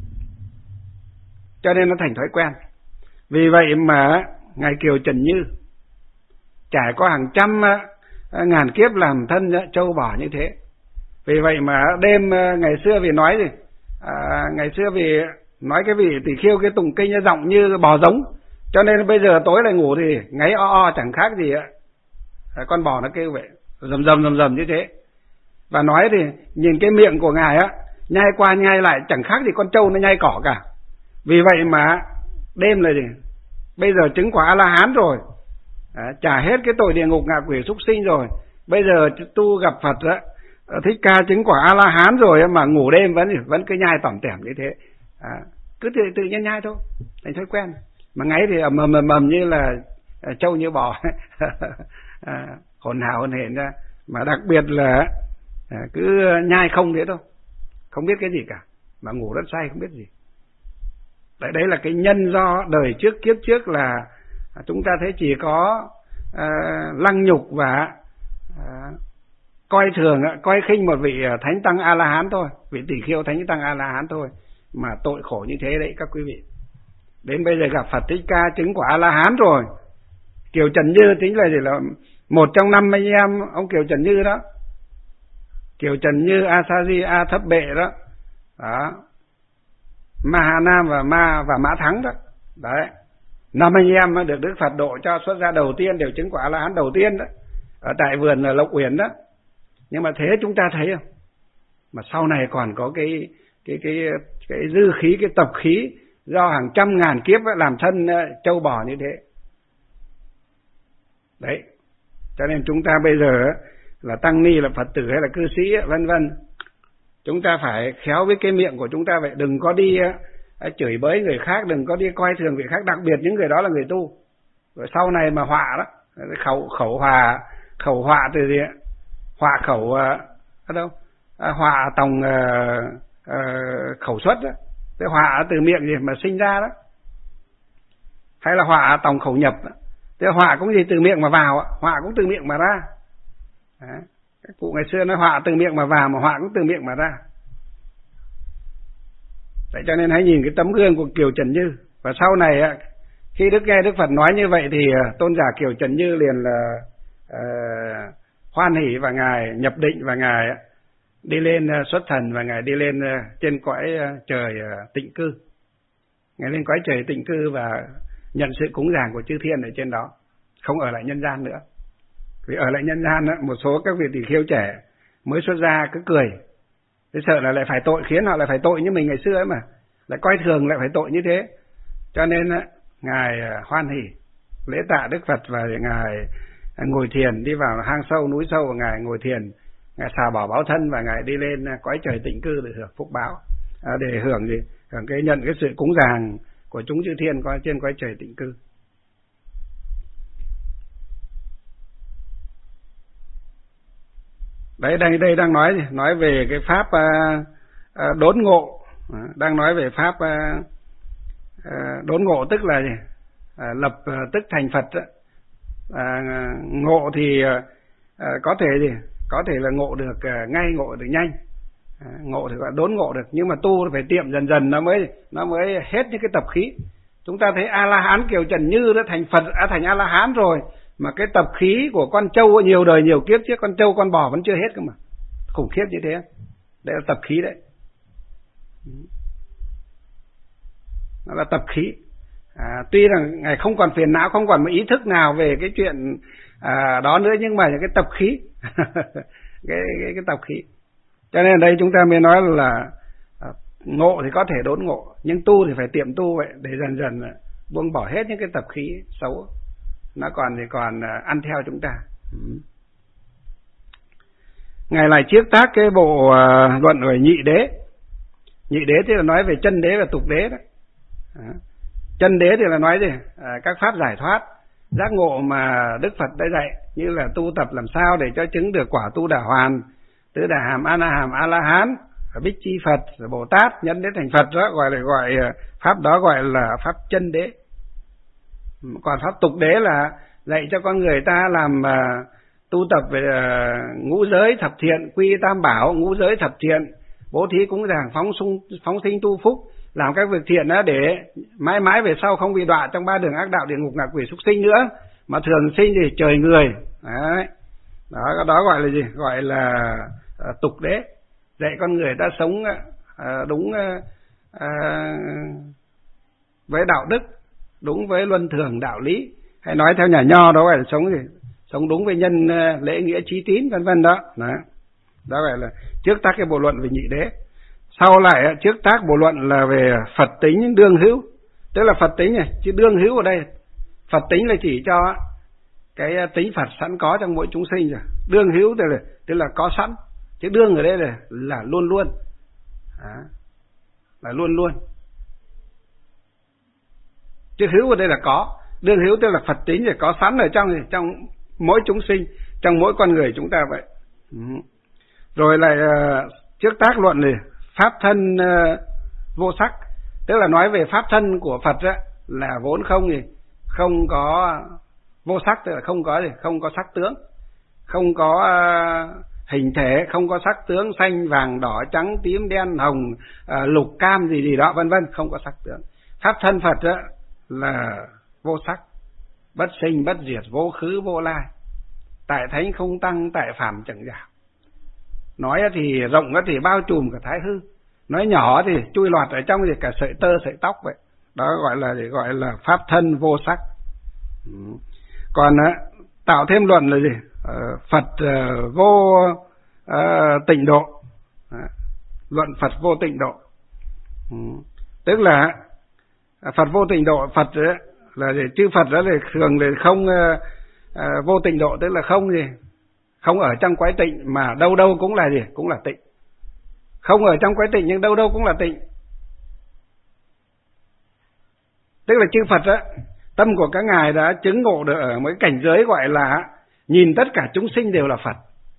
Cho nên nó thành thói quen. Vì vậy mà ngài Kiều Trần Như trải qua hàng trăm ngàn kiếp làm thân trâu bò như thế. Vì vậy mà đêm ngày xưa vì nói gì, ngày xưa vì nói cái vị tỳ kheo cái tụng kinh giọng như bò giống, cho nên bây giờ tối lại ngủ thì ngáy o chẳng khác gì con bò nó kêu vậy, rầm như thế. Và nói thì nhìn cái miệng của ngài nhai qua nhai lại chẳng khác gì con trâu nó nhai cỏ cả. Vì vậy mà đêm là gì, bây giờ chứng quả A La Hán rồi, trả hết cái tội địa ngục ngạ quỷ súc sinh rồi, bây giờ tu gặp Phật Thích Ca chứng quả A La Hán rồi mà ngủ đêm vẫn cứ nhai tỏm tẻm như thế, cứ tự nhiên nhai thôi, thành thói quen. Mà ngáy thì mầm như là trâu như bò hồn hào hồn hển ra, mà đặc biệt là cứ nhai không thế thôi, không biết cái gì cả, mà ngủ rất say không biết gì. Đấy là cái nhân do đời trước kiếp trước là chúng ta thấy chỉ có lăng nhục và coi thường, coi khinh một vị thánh tăng A La Hán thôi, vị tỷ kheo thánh tăng A La Hán thôi, mà tội khổ như thế đấy các quý vị. Đến bây giờ gặp Phật Thích Ca chứng quả A La Hán rồi, Kiều Trần Như chính là gì, là một trong 5 anh em ông Kiều Trần Như đó, Kiều Trần Như, A Sa Di, A Thấp Bệ đó, Ma Hà Nam và Mã Thắng đó. Đấy, 5 anh em được Đức Phật độ cho xuất gia đầu tiên, đều chứng quả A La Hán đầu tiên đó, ở tại vườn Lộc Uyển đó. Nhưng mà thế chúng ta thấy không? Mà sau này còn có cái dư khí, cái tập khí do hàng trăm ngàn kiếp làm thân trâu bò như thế. Đấy, cho nên chúng ta bây giờ là tăng ni, là Phật tử hay là cư sĩ vân vân, chúng ta phải khéo với cái miệng của chúng ta vậy, đừng có đi chửi bới người khác, đừng có đi coi thường người khác, đặc biệt những người đó là người tu. Rồi sau này mà họa đó, khẩu họa từ gì, họa khẩu ở đâu, họa tòng khẩu xuất đó, cái họa từ miệng gì mà sinh ra đó, hay là họa tòng khẩu nhập đó. Thế họa cũng gì từ miệng mà vào, họa cũng từ miệng mà ra. Đấy. Các cụ ngày xưa nói họa từ miệng mà vào, mà họa cũng từ miệng mà ra. Vậy cho nên hãy nhìn cái tấm gương của Kiều Trần Như. Và sau này khi nghe Đức Phật nói như vậy thì tôn giả Kiều Trần Như liền là hoan hỷ, và ngài nhập định, và ngài đi lên xuất thần, và ngài đi lên trên cõi trời tịnh cư. Ngài lên cõi trời tịnh cư và nhận sự cúng dường của chư thiên ở trên đó, không ở lại nhân gian nữa. Vì ở lại nhân gian một số các vị tỷ kheo trẻ mới xuất gia cứ cười, thế sợ là lại phải tội, khiến họ lại phải tội như mình ngày xưa ấy, mà lại coi thường lại phải tội như thế. Cho nên ngài hoan hỷ lễ tạ Đức Phật, và ngài ngồi thiền, đi vào hang sâu núi sâu, và ngài ngồi thiền, ngài xả bỏ báo thân, và ngài đi lên cõi trời tịnh cư để hưởng phúc báo, để hưởng gì, hưởng nhận cái sự cúng dường của chúng chư thiên có trên cõi trời tịnh cư. Đấy, đây đang nói về cái pháp đốn ngộ, đang nói về pháp đốn ngộ, tức là gì? Lập tức thành Phật, Ngộ thì có thể là ngộ được ngay, ngộ được nhanh, ngộ thì gọi đốn ngộ được, nhưng mà tu phải tiệm dần dần nó mới hết những cái tập khí. Chúng ta thấy A La Hán Kiều Trần Như đã thành Phật, đã thành A La Hán rồi, mà cái tập khí của con trâu nhiều đời nhiều kiếp chứ con trâu con bò vẫn chưa hết cơ mà, khủng khiếp như thế. Đấy là tập khí đấy, nó là tập khí. Tuy rằng ngài không còn phiền não, không còn một ý thức nào về cái chuyện đó nữa, nhưng mà những cái tập khí cái tập khí. Cho nên ở đây chúng ta mới nói là ngộ thì có thể đốn ngộ, nhưng tu thì phải tiệm tu vậy, để dần dần buông bỏ hết những cái tập khí xấu nó còn ăn theo chúng ta. Ngài lại chiết tác cái bộ luận về nhị đế. Nhị đế thì là nói về chân đế và tục đế đó. Chân đế thì là nói gì? Các pháp giải thoát, giác ngộ mà Đức Phật đã dạy, như là tu tập làm sao để cho chứng được quả tu đà hoàn, tứ đà hàm, a la hán, bích chi Phật, rồi Bồ Tát nhân đến thành Phật, đó gọi pháp đó gọi là pháp chân đế. Còn pháp tục đế là dạy cho con người ta làm tu tập về ngũ giới thập thiện, quy tam bảo, ngũ giới thập thiện, bố thí cúng dường, phóng sinh tu phúc, làm các việc thiện đó để mãi mãi về sau không bị đọa trong ba đường ác đạo, địa ngục, ngạ quỷ, súc sinh nữa, mà thường sinh thì trời người. Đấy. Đó gọi là gì? Gọi là tục đế, dạy con người ta sống đúng với đạo đức, đúng với luân thường đạo lý, hay nói theo nhà Nho đó gọi là sống đúng với nhân lễ nghĩa trí tín, vân vân đó. Đó gọi là trước tác cái bộ luận về nhị đế. Sau lại trước tác bộ luận là về Phật tính đương hữu, tức là Phật tính này, chứ đương hữu ở đây Phật tính là chỉ cho cái tính Phật sẵn có trong mỗi chúng sinh rồi. Đương hữu tức là có sẵn, chứ đương ở đây là luôn luôn, là luôn luôn, chứ hữu ở đây là có. Đương hữu tức là Phật tính thì có sẵn ở trong mỗi chúng sinh, trong mỗi con người chúng ta vậy. Rồi lại trước tác luận này pháp thân vô sắc, tức là nói về pháp thân của Phật đó, là vốn không có vô sắc, tức là không có sắc tướng, không có hình thể, không có sắc tướng xanh vàng đỏ trắng tím đen hồng lục cam gì đó vân vân, không có sắc tướng. Pháp thân Phật đó là vô sắc, bất sinh bất diệt, vô khứ vô lai, tại thánh không tăng, tại phàm chẳng giảm. Nói thì rộng thì bao trùm cả thái hư, nói nhỏ thì chui lọt ở trong thì cả sợi tơ sợi tóc vậy. Đó gọi là pháp thân vô sắc. Còn tạo thêm luận là gì? Phật vô tịnh độ. Luận Phật vô tịnh độ, tức là Phật vô tịnh độ. Phật là gì? Chư Phật đó là thường là không vô tịnh độ, tức là không ở trong quái tịnh, mà đâu đâu cũng là gì? Cũng là tịnh. Không ở trong quái tịnh nhưng đâu đâu cũng là tịnh. Tức là chư Phật á, tâm của các ngài đã chứng ngộ được ở một cái cảnh giới gọi là nhìn tất cả chúng sinh đều là Phật.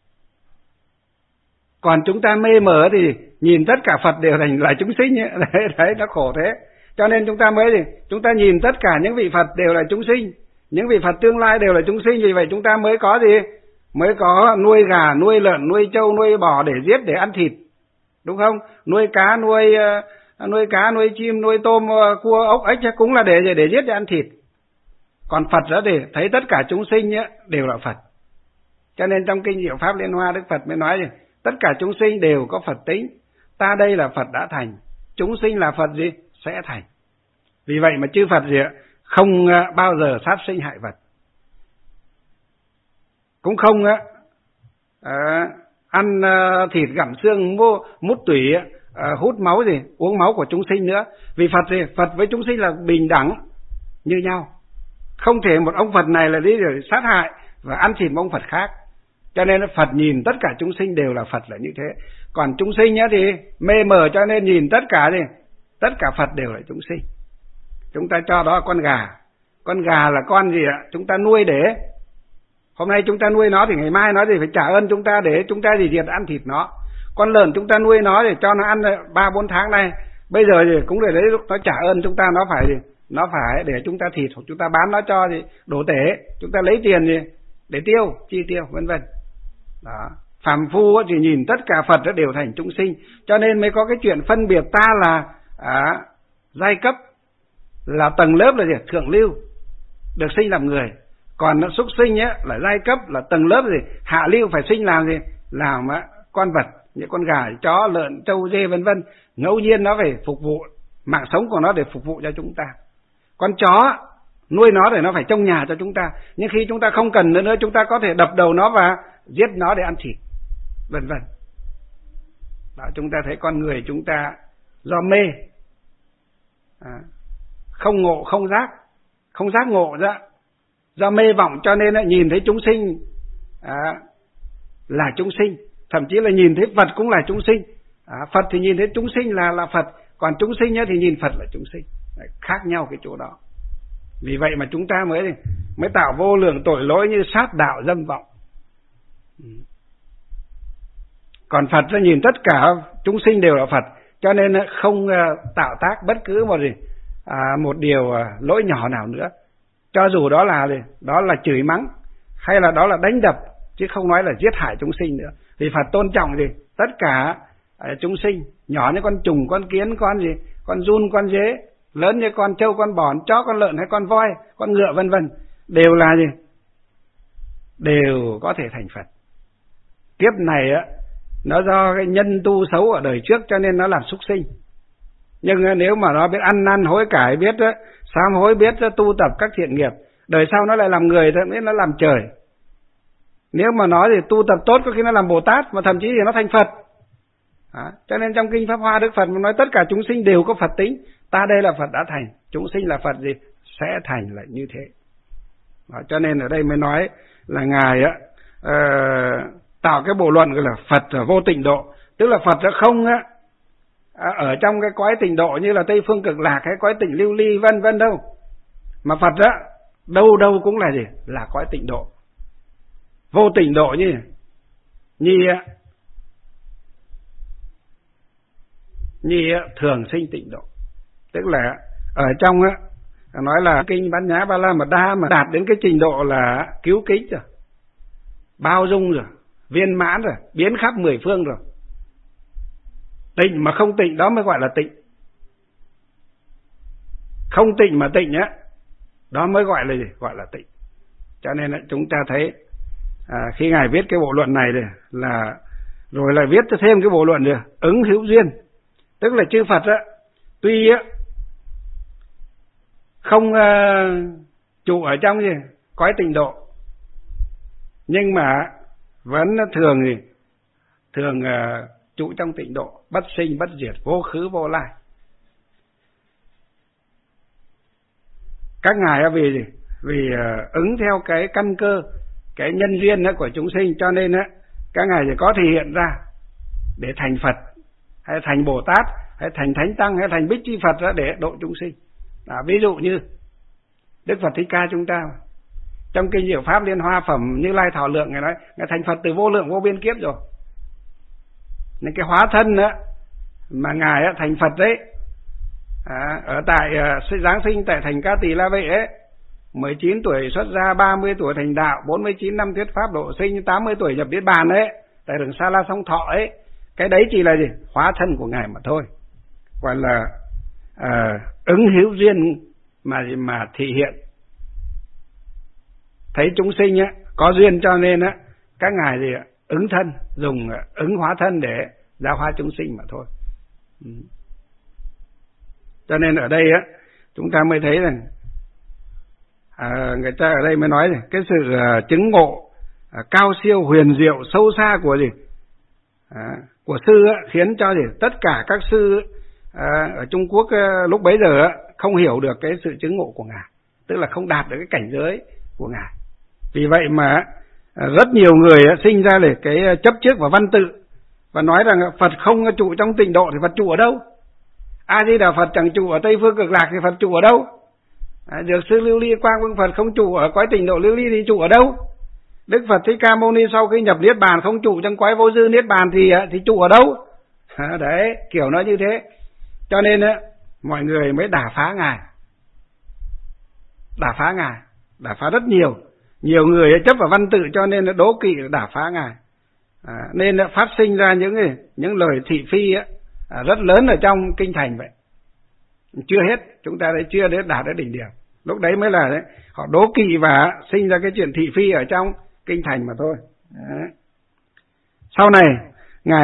Còn chúng ta mê mờ thì nhìn tất cả Phật đều là chúng sinh ấy. Đấy, nó khổ thế. Cho nên chúng ta chúng ta nhìn tất cả những vị Phật đều là chúng sinh, những vị Phật tương lai đều là chúng sinh. Vì vậy chúng ta mới có nuôi gà, nuôi lợn, nuôi trâu, nuôi bò để giết, để ăn thịt, đúng không? Nuôi cá, nuôi chim, nuôi tôm, cua, ốc, ếch cũng là để giết, để ăn thịt. Còn Phật đó thì thấy tất cả chúng sinh đều là Phật. Cho nên trong kinh Diệu Pháp Liên Hoa, Đức Phật mới nói tất cả chúng sinh đều có Phật tính. Ta đây là Phật đã thành, chúng sinh là Phật sẽ thành. Vì vậy mà chư Phật không bao giờ sát sinh hại vật, cũng không ăn thịt gặm xương, mút tủy, hút máu uống máu của chúng sinh nữa. Vì Phật với chúng sinh là bình đẳng như nhau, không thể một ông Phật này là đi để sát hại và ăn thịt một ông Phật khác. Cho nên Phật nhìn tất cả chúng sinh đều là Phật là như thế. Còn chúng sinh thì mê mờ, cho nên nhìn tất cả Phật đều là chúng sinh. Chúng ta cho đó là con gà là con gì ạ? Chúng ta nuôi để hôm nay chúng ta nuôi nó thì ngày mai nó phải trả ơn chúng ta, để chúng ta diệt ăn thịt nó. Con lợn chúng ta nuôi nó để cho nó ăn 3-4 tháng nay, bây giờ cũng để đấy lúc nó trả ơn chúng ta, nó phải nó phải để chúng ta thịt, hoặc chúng ta bán nó cho gì đổ tể, chúng ta lấy tiền gì để tiêu, chi tiêu vân vân. Đó, phàm phu thì nhìn tất cả Phật nó đều thành chúng sinh, cho nên mới có cái chuyện phân biệt ta là giai cấp, là tầng lớp là gì thượng lưu, được sinh làm người, còn nó súc sinh á là giai cấp, là tầng lớp gì hạ lưu, phải sinh làm gì làm con vật như con gà, chó, lợn, trâu, dê vân vân, ngẫu nhiên nó phải phục vụ mạng sống của nó để phục vụ cho chúng ta. Con chó nuôi nó để nó phải trông nhà cho chúng ta, nhưng khi chúng ta không cần nữa, chúng ta có thể đập đầu nó và giết nó để ăn thịt vân vân. Đó, chúng ta thấy con người chúng ta do mê, không ngộ, không giác ngộ ra, do mê vọng cho nên nhìn thấy chúng sinh là chúng sinh, thậm chí là nhìn thấy Phật cũng là chúng sinh. Phật thì nhìn thấy chúng sinh là Phật, còn chúng sinh thì nhìn Phật là chúng sinh. Đấy, khác nhau cái chỗ đó. Vì vậy mà chúng ta mới tạo vô lượng tội lỗi như sát đạo, dâm vọng. Còn Phật nó nhìn tất cả chúng sinh đều là Phật, cho nên không tạo tác bất cứ một điều lỗi nhỏ nào nữa, cho dù đó là chửi mắng hay là đó là đánh đập, chứ không nói là giết hại chúng sinh nữa. Vì Phật tôn trọng tất cả chúng sinh, nhỏ như con trùng, con kiến, con giun, con dế, lớn như con trâu, con bò, chó, con lợn hay con voi, con ngựa vân vân, đều là đều có thể thành Phật. Kiếp này nó do cái nhân tu xấu ở đời trước cho nên nó làm súc sinh. Nhưng nếu mà nó biết ăn năn hối cải, biết sám hối, biết tu tập các thiện nghiệp, đời sau nó lại làm người, thậm chí nó làm trời. Nếu mà nó thì tu tập tốt, có khi nó làm Bồ Tát, mà thậm chí thì nó thành Phật. Cho nên trong Kinh Pháp Hoa, Đức Phật nói tất cả chúng sinh đều có Phật tính. Ta đây là Phật đã thành, chúng sinh là Phật sẽ thành là như thế. Cho nên ở đây mới nói là Ngài tạo cái bộ luận gọi là Phật vô tịnh độ. Tức là Phật đã không ở trong cái cõi tịnh độ như là Tây Phương Cực Lạc hay cõi tịnh lưu ly vân vân đâu, mà Phật đâu đâu cũng là là cõi tịnh độ. Vô tịnh độ như thường sinh tịnh độ. Tức là ở trong nói là Kinh Bát Nhã Ba La Mật Đa mà đạt đến cái trình độ là cứu kính rồi, bao dung rồi, viên mãn rồi, biến khắp mười phương rồi. Tịnh mà không tịnh đó mới gọi là tịnh. Không tịnh mà tịnh đó mới gọi là gọi là tịnh. Cho nên chúng ta thấy khi Ngài viết cái bộ luận này là rồi lại viết thêm cái bộ luận ứng hữu duyên. Tức là chư Phật tuy không trụ ở trong cõi tịnh độ, nhưng mà vẫn thường trụ trong tịnh độ, bất sinh bất diệt, vô khứ vô lai. Các ngài vì ứng theo cái căn cơ, cái nhân duyên của chúng sinh, cho nên các ngài chỉ có thể hiện ra để thành Phật, hay thành Bồ Tát, hay thành Thánh Tăng, hay thành Bích Chi Phật để độ chúng sinh. Ví dụ như Đức Phật Thích Ca chúng ta trong Kinh Diệu Pháp Liên Hoa Phẩm Như Lai Thảo Lượng, Ngài nói Ngài thành Phật từ vô lượng vô biên kiếp rồi. Nên cái hóa thân mà Ngài thành Phật đấy, ở tại Giáng sinh tại thành Ca Tỳ La Vệ 19 tuổi xuất gia, 30 tuổi thành đạo, 49 năm thuyết pháp độ sinh, 80 tuổi nhập Niết Bàn tại rừng Sa La Song Thọ cái đấy chỉ là hóa thân của Ngài mà thôi, gọi là ứng hữu duyên mà thị hiện. Thấy chúng sinh có duyên cho nên các ngài ứng thân, dùng ứng hóa thân để giáo hóa chúng sinh mà thôi. Cho nên ở đây chúng ta mới thấy rằng người ta ở đây mới nói cái sự chứng ngộ cao siêu huyền diệu sâu xa của sư khiến cho tất cả các sư ở Trung Quốc lúc bấy giờ không hiểu được cái sự chứng ngộ của Ngài, tức là không đạt được cái cảnh giới của Ngài. Vì vậy mà rất nhiều người sinh ra để cái chấp trước và văn tự và nói rằng Phật không trụ trong tịnh độ thì Phật trụ ở đâu? A Di Đà Phật chẳng trụ ở Tây Phương Cực Lạc thì Phật trụ ở đâu? Dược sư Lưu Ly Quang Vương Phật không trụ ở cõi tịnh độ Lưu Ly thì trụ ở đâu? Đức Phật Thích Ca Mâu Ni sau khi nhập Niết Bàn không trụ trong cõi vô dư Niết Bàn thì trụ ở đâu? Đấy, kiểu nó như thế. Cho nên mọi người mới đả phá Ngài. đả phá ngài, đả phá rất nhiều người chấp vào văn tự cho nên nó đố kỵ đả phá ngài, nên đã phát sinh ra những lời thị phi rất lớn ở trong kinh thành vậy. Chưa hết, chúng ta đấy chưa đến đạt đến đỉnh điểm, lúc đấy mới là đấy, họ đố kỵ và sinh ra cái chuyện thị phi ở trong kinh thành mà thôi. Đấy. Sau này ngài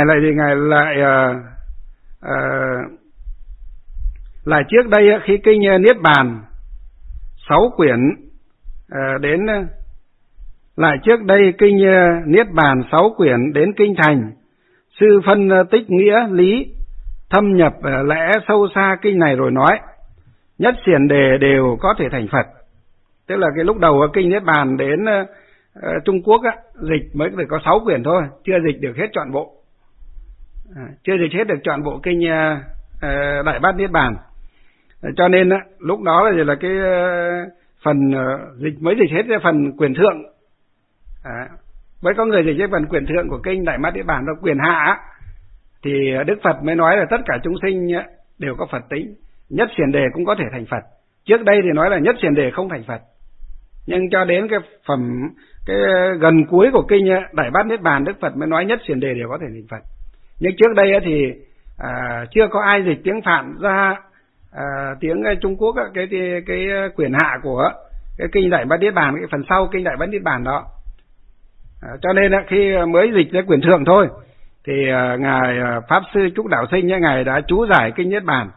lại trước đây khi kinh Niết Bàn 6 quyển đến lại trước đây kinh Niết Bàn 6 quyển đến kinh thành, sư phân tích nghĩa lý, thâm nhập lẽ sâu xa kinh này rồi nói nhất xiển đề đều có thể thành Phật. Tức là cái lúc đầu kinh Niết Bàn đến Trung Quốc dịch mới được có 6 quyển thôi, chưa dịch được hết trọn bộ, chưa dịch hết được trọn bộ kinh Đại Bát Niết Bàn. Cho nên lúc đó là cái phần dịch mới dịch hết cái phần quyền thượng, mới có người dịch cái phần quyền thượng của kinh Đại Bát Niết Bàn. Rồi quyền hạ thì Đức Phật mới nói là tất cả chúng sinh đều có Phật tính, nhất xiển đề cũng có thể thành Phật. Trước đây thì nói là nhất xiển đề không thành Phật, nhưng cho đến cái gần cuối của kinh Đại Bát Niết Bàn, Đức Phật mới nói nhất xiển đề đều có thể thành Phật. Nhưng trước đây thì chưa có ai dịch tiếng Phạn ra tiếng Trung Quốc cái quyển hạ của cái kinh Đại Bát Niết Bàn, cái phần sau kinh Đại Bát Niết Bàn đó. Cho nên khi mới dịch ra quyển thượng thôi thì ngài Pháp sư Trúc Đạo Sinh ngài đã chú giải kinh Niết Bàn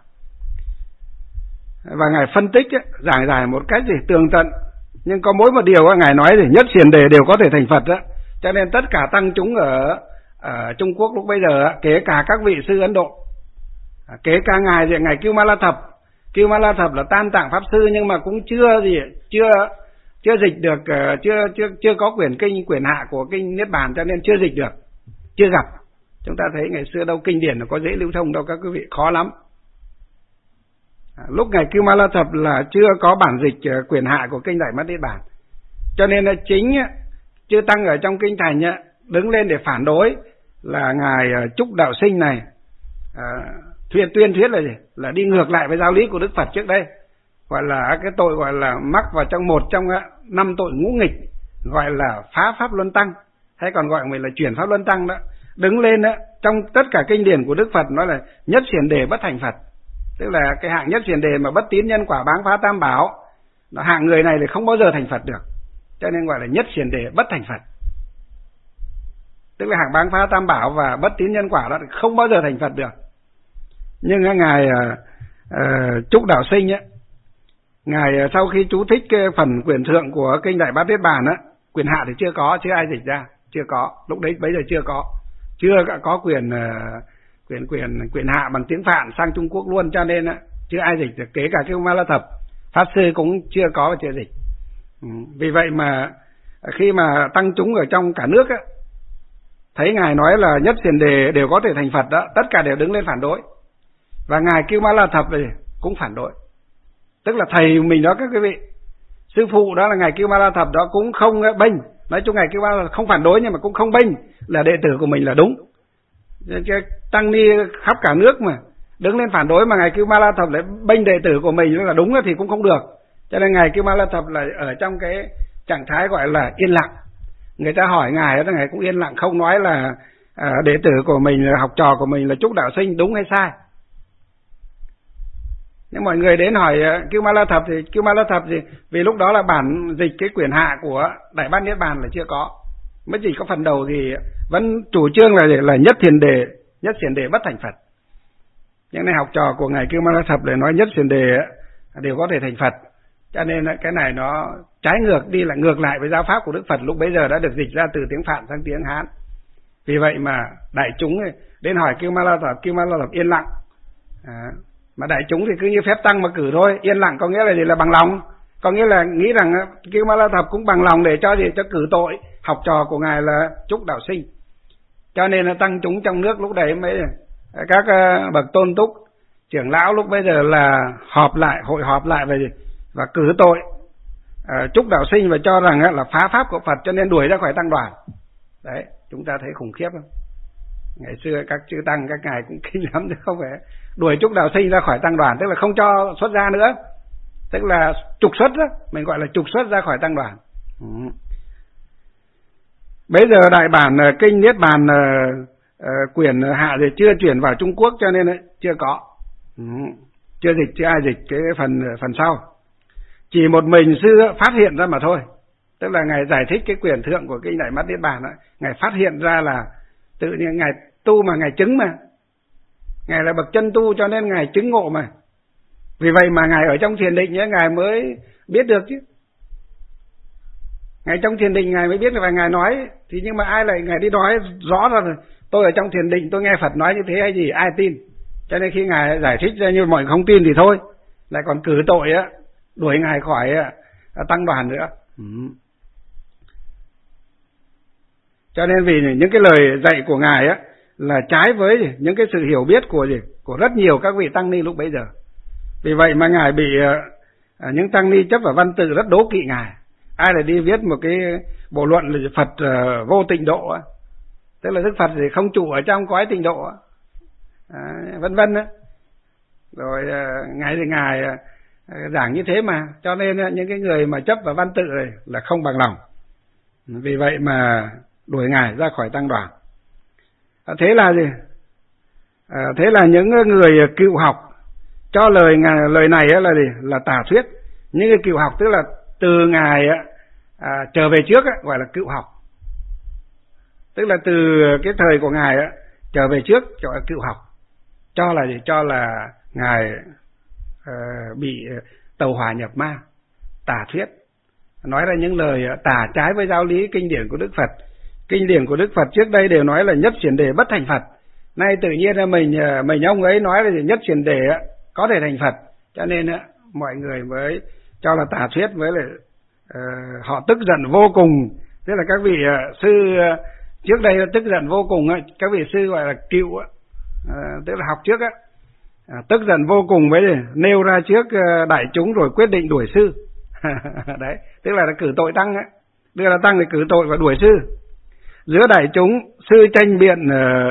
và ngài phân tích giảng giải một cách tường tận. Nhưng có mỗi một điều ngài nói thì nhất xiển đề đều có thể thành Phật đó. Cho nên tất cả tăng chúng ở Trung Quốc lúc bây giờ, kể cả các vị sư Ấn Độ, kể cả ngài Kiêu Ma La Thập là Tam Tạng Pháp sư, nhưng mà cũng chưa dịch được, chưa có quyển hạ của kinh Niết Bàn, cho nên chưa dịch được, chưa gặp. Chúng ta thấy ngày xưa đâu kinh điển nó có dễ lưu thông đâu các quý vị, khó lắm. Lúc ngài Kiêu Ma La Thập là chưa có bản dịch quyển hạ của kinh Đại Bát Niết Bàn, cho nên là chính chư tăng ở trong kinh thành đứng lên để phản đối là ngài Trúc Đạo Sinh này tuyên thuyết là gì? Là đi ngược lại với giáo lý của Đức Phật trước đây, gọi là cái tội gọi là mắc vào một trong 5 tội ngũ nghịch, gọi là phá pháp luân tăng, hay còn gọi mình là chuyển pháp luân tăng đó. Đứng lên trong tất cả kinh điển của Đức Phật nói là nhất xiển đề bất thành Phật, tức là cái hạng nhất xiển đề mà bất tín nhân quả báng phá tam bảo, hạng người này thì không bao giờ thành Phật được, cho nên gọi là nhất xiển đề bất thành Phật. Tức là hạng báng phá tam bảo và bất tín nhân quả đó không bao giờ thành Phật được. Nhưng ngài Trúc Đạo Sinh ngài sau khi chú thích cái phần quyển thượng của kinh Đại Bát Niết Bàn quyền hạ thì chưa ai dịch ra, chưa có, lúc đấy bây giờ chưa có quyền hạ bằng tiếng Phạn sang Trung Quốc luôn, cho nên chưa ai dịch được, kể cả cái Ma La Thập Pháp sư cũng chưa có và chưa dịch. Vì vậy mà khi mà tăng chúng ở trong cả nước thấy ngài nói là nhất xiển đề đều có thể thành Phật đó, tất cả đều đứng lên phản đối. Và ngài Kiêu Ma La Thập cũng phản đối, tức là thầy mình đó các quý vị, sư phụ đó là ngài Kiêu Ma La Thập đó cũng không bênh. Nói chung ngài Kiêu Ma La Thập không phản đối nhưng mà cũng không bênh là đệ tử của mình là đúng. Tăng ni khắp cả nước mà đứng lên phản đối mà ngài Kiêu Ma La Thập lại bênh đệ tử của mình là đúng thì cũng không được. Cho nên ngài Kiêu Ma La Thập là ở trong cái trạng thái gọi là yên lặng. Người ta hỏi ngài ngài cũng yên lặng, không nói là đệ tử của mình, học trò của mình là Trúc Đạo Sinh đúng hay sai. Nhưng mọi người đến hỏi Kiêu Ma La Thập thì Kiêu Ma La Thập thì vì lúc đó là bản dịch cái quyển hạ của Đại Bát Niết Bàn là chưa có, mới chỉ có phần đầu thì vẫn chủ trương là nhất xiển đề bất thành Phật. Những này học trò của ngài Kiêu Ma La Thập để nói nhất xiển đề đều có thể thành Phật, cho nên cái này nó trái ngược lại với giáo pháp của Đức Phật lúc bấy giờ đã được dịch ra từ tiếng Phạn sang tiếng Hán. Vì vậy mà đại chúng đến hỏi Kiêu Ma La Thập yên lặng. Mà đại chúng thì cứ như phép tăng mà cử thôi, yên lặng có nghĩa là gì? Là bằng lòng, có nghĩa là nghĩ rằng Kiêu Ma La Thập cũng bằng lòng để cho cử tội học trò của ngài là Trúc Đạo Sinh. Cho nên là tăng chúng trong nước lúc đấy mới các bậc tôn túc trưởng lão lúc bây giờ là hội họp lại và cử tội Trúc Đạo Sinh và cho rằng là phá pháp của Phật, cho nên đuổi ra khỏi tăng đoàn. Đấy, chúng ta thấy khủng khiếp không? Ngày xưa các chư tăng các ngài cũng kinh lắm chứ không phải đuổi Trúc Đạo Sinh ra khỏi tăng đoàn, tức là không cho xuất gia nữa. tức là trục xuất đó, mình gọi là trục xuất ra khỏi tăng đoàn. Bây giờ đại bản kinh Niết Bàn quyển hạ thì chưa chuyển vào Trung Quốc, cho nên chưa có, chưa dịch, chưa ai dịch cái phần sau. Chỉ một mình sư phát hiện ra mà thôi, tức là ngài giải thích cái quyển thượng của kinh Đại Mắt Niết Bàn đó, ngài phát hiện ra là tự nhiên ngài tu mà ngài chứng mà, ngài là bậc chân tu cho nên ngài chứng ngộ mà. Vì vậy mà ngài ở trong thiền định nhé, ngài mới biết được chứ. Ngài trong thiền định ngài mới biết, và ngài nói thì nhưng mà ai lại ngài đi nói rõ ra rồi, tôi ở trong thiền định tôi nghe Phật nói như thế hay gì, ai tin. Cho nên khi ngài giải thích ra như mọi người không tin thì thôi, lại còn cử tội á, đuổi ngài khỏi tăng đoàn nữa. Cho nên vì những cái lời dạy của ngài á là trái với những cái sự hiểu biết của rất nhiều các vị tăng ni lúc bấy giờ. Vì vậy mà ngài bị những tăng ni chấp vào văn tự rất đố kỵ ngài. Ai lại đi viết một cái bộ luận là Phật vô tịnh độ á, tức là Đức Phật thì không trụ ở trong cõi tịnh độ á, vân vân á. Rồi ngài thì ngài giảng như thế mà, cho nên những cái người mà chấp vào văn tự này là không bằng lòng. Vì vậy mà đuổi ngài ra khỏi tăng đoàn. Thế là gì? Thế là những người cựu học cho lời này là gì? Là tà thuyết. Những người cựu học tức là từ ngài trở về trước gọi là cựu học, tức là từ cái thời của ngài trở về trước gọi là cựu học, cho là gì? Cho là ngài bị tàu hỏa nhập ma, tà thuyết, nói ra những lời tà trái với giáo lý kinh điển của Đức Phật. Kinh điển của Đức Phật trước đây đều nói là nhất xiển đề bất thành Phật, nay tự nhiên là mình ông ấy nói là nhất xiển đề có thể thành Phật, cho nên mọi người mới cho là tà thuyết, với lại họ tức giận vô cùng. Tức là các vị sư trước đây tức giận vô cùng, các vị sư gọi là cựu, tức là học trước tức giận vô cùng, với nêu ra trước đại chúng rồi quyết định đuổi sư. Đấy, tức là cử tội tăng ấy, đưa là tăng để cử tội và đuổi sư. Giữa đại chúng sư tranh biện,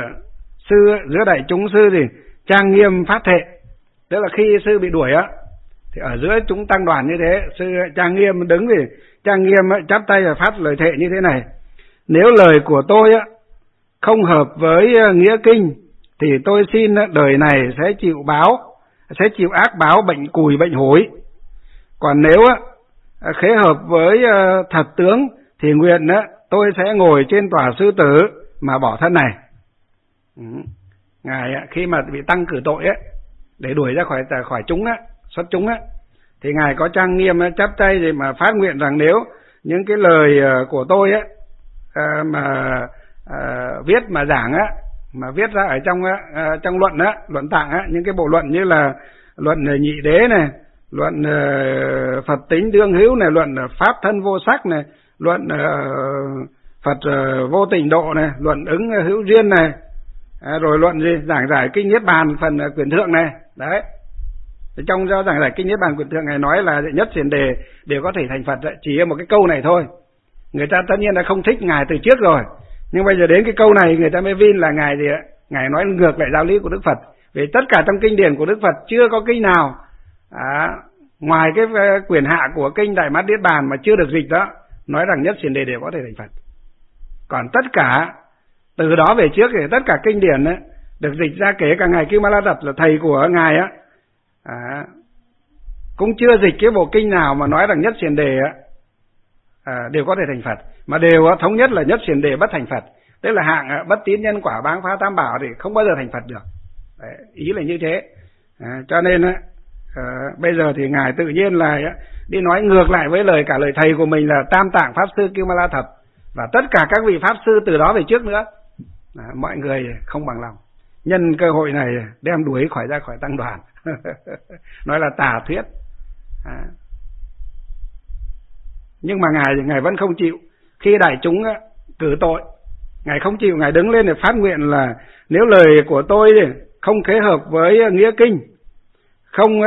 giữa đại chúng sư thì trang nghiêm phát thệ, tức là khi sư bị đuổi thì ở giữa chúng tăng đoàn như thế, sư trang nghiêm đứng thì trang nghiêm chắp tay và phát lời thệ như thế này: nếu lời của tôi không hợp với nghĩa kinh thì tôi xin đời này sẽ chịu ác báo bệnh cùi bệnh hối. Còn nếu khế hợp với thật tướng thì nguyện tôi sẽ ngồi trên tòa sư tử mà bỏ thân này. Ngài khi mà bị tăng cử tội để đuổi ra khỏi chúng xuất chúng thì ngài có trang nghiêm chắp tay thì mà phát nguyện rằng nếu những cái lời của tôi mà viết mà giảng mà viết ra ở trong luận tạng những cái bộ luận như là luận nhị đế này, luận Phật tính đương hữu này, luận pháp thân vô sắc này, luận Phật vô tịnh độ này, luận ứng hữu duyên này, rồi luận gì giảng giải kinh Niết Bàn phần quyển thượng này. Đấy, trong giảng giải kinh Niết Bàn quyển thượng này nói là nhất xiển đề đều có thể thành Phật, chỉ một cái câu này thôi. Người ta tất nhiên là không thích ngài từ trước rồi, nhưng bây giờ đến cái câu này người ta mới vin là ngài gì ngài nói ngược lại giáo lý của Đức Phật. Vì tất cả trong kinh điển của Đức Phật chưa có kinh nào ngoài cái quyển hạ của kinh Đại Mắt Niết Bàn mà chưa được dịch đó nói rằng nhất xiển đề đều có thể thành Phật. Còn tất cả từ đó về trước thì tất cả kinh điển được dịch ra, kể cả ngài Kim Ma La Đập là thầy của ngài cũng chưa dịch cái bộ kinh nào mà nói rằng nhất xiển đề đều có thể thành Phật, mà đều thống nhất là nhất xiển đề bất thành Phật, tức là hạng bất tín nhân quả báng phá tam bảo thì không bao giờ thành Phật được. Đấy, ý là như thế. Cho nên bây giờ thì ngài tự nhiên là đi nói ngược lại với cả lời thầy của mình là Tam Tạng Pháp Sư Kim Ma La Thập và tất cả các vị Pháp Sư từ đó về trước nữa. Mọi người không bằng lòng, nhân cơ hội này đem đuổi ra khỏi tăng đoàn. Nói là tà thuyết. Nhưng mà ngài vẫn không chịu. Khi đại chúng cử tội, ngài không chịu, ngài đứng lên để phát nguyện là nếu lời của tôi không khế hợp với nghĩa kinh, không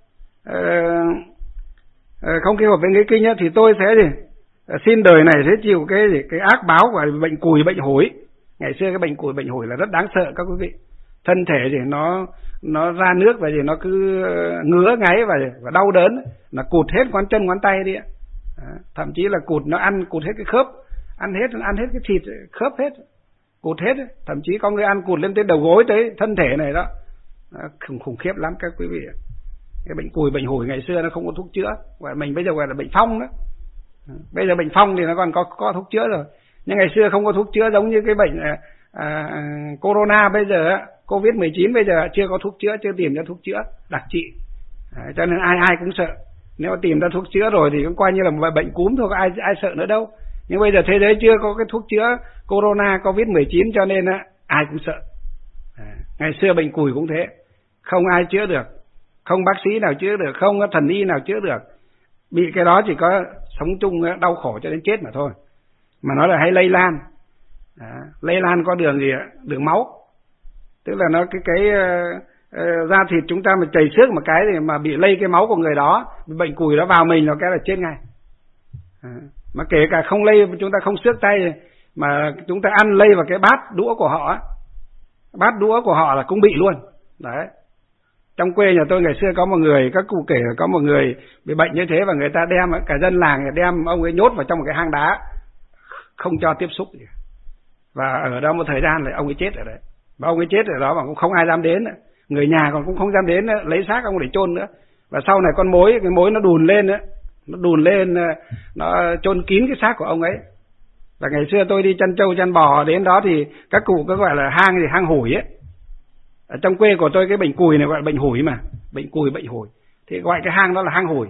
khế hợp với nghĩa kinh thì tôi sẽ xin đời này sẽ chịu cái ác báo của bệnh cùi bệnh hối. Ngày xưa cái bệnh cùi bệnh hối là rất đáng sợ các quý vị. thân thể thì nó ra nước và gì nó cứ ngứa ngáy và đau đớn, là cụt hết ngón chân ngón tay đi ạ. Thậm chí là cụt hết cái khớp, ăn hết cái thịt khớp hết, cụt hết, thậm chí có người ăn cụt lên tới đầu gối tới thân thể này đó. Khủng khiếp lắm các quý vị ạ. Cái bệnh cùi bệnh hủi ngày xưa nó không có thuốc chữa, và mình bây giờ gọi là bệnh phong đó. Bây giờ bệnh phong thì nó còn có thuốc chữa rồi, nhưng ngày xưa không có thuốc chữa, giống như cái bệnh corona bây giờ, Covid-19 bây giờ chưa có thuốc chữa, chưa tìm ra thuốc chữa đặc trị. Cho nên ai cũng sợ. Nếu tìm ra thuốc chữa rồi thì cũng coi như là một bệnh cúm thôi, ai sợ nữa đâu. Nhưng bây giờ thế giới chưa có cái thuốc chữa corona Covid-19, cho nên ai cũng sợ. Ngày xưa bệnh cùi cũng thế, không ai chữa được, không bác sĩ nào chữa được, không có thần y nào chữa được. Bị cái đó chỉ có sống chung đau khổ cho đến chết mà thôi. Mà nó là hay lây lan. Lây lan có đường gì ạ? Đường máu. Tức là nó cái da thịt chúng ta mà chảy xước một cái thì mà bị lây cái máu của người đó, bệnh cùi đó vào mình nó cái là chết ngay. Mà kể cả không lây, chúng ta không xước tay mà chúng ta ăn lây vào cái bát đũa của họ, bát đũa của họ là cũng bị luôn. Đấy. Trong quê nhà tôi ngày xưa có một người, các cụ kể có một người bị bệnh như thế, và người ta đem cả dân làng đem ông ấy nhốt vào trong một cái hang đá, không cho tiếp xúc gì. Và ở đó một thời gian là ông ấy chết ở đấy. Và ông ấy chết ở đó mà cũng không ai dám đến, người nhà còn cũng không dám đến lấy xác ông để chôn nữa. Và sau này cái mối nó đùn lên, nó chôn kín cái xác của ông ấy. Và ngày xưa tôi đi chăn trâu chăn bò đến đó thì các cụ có gọi là hang hủi ấy. Ở trong quê của tôi cái bệnh cùi này gọi là bệnh hủi mà, bệnh cùi bệnh hủi. Thì gọi cái hang đó là hang hủi.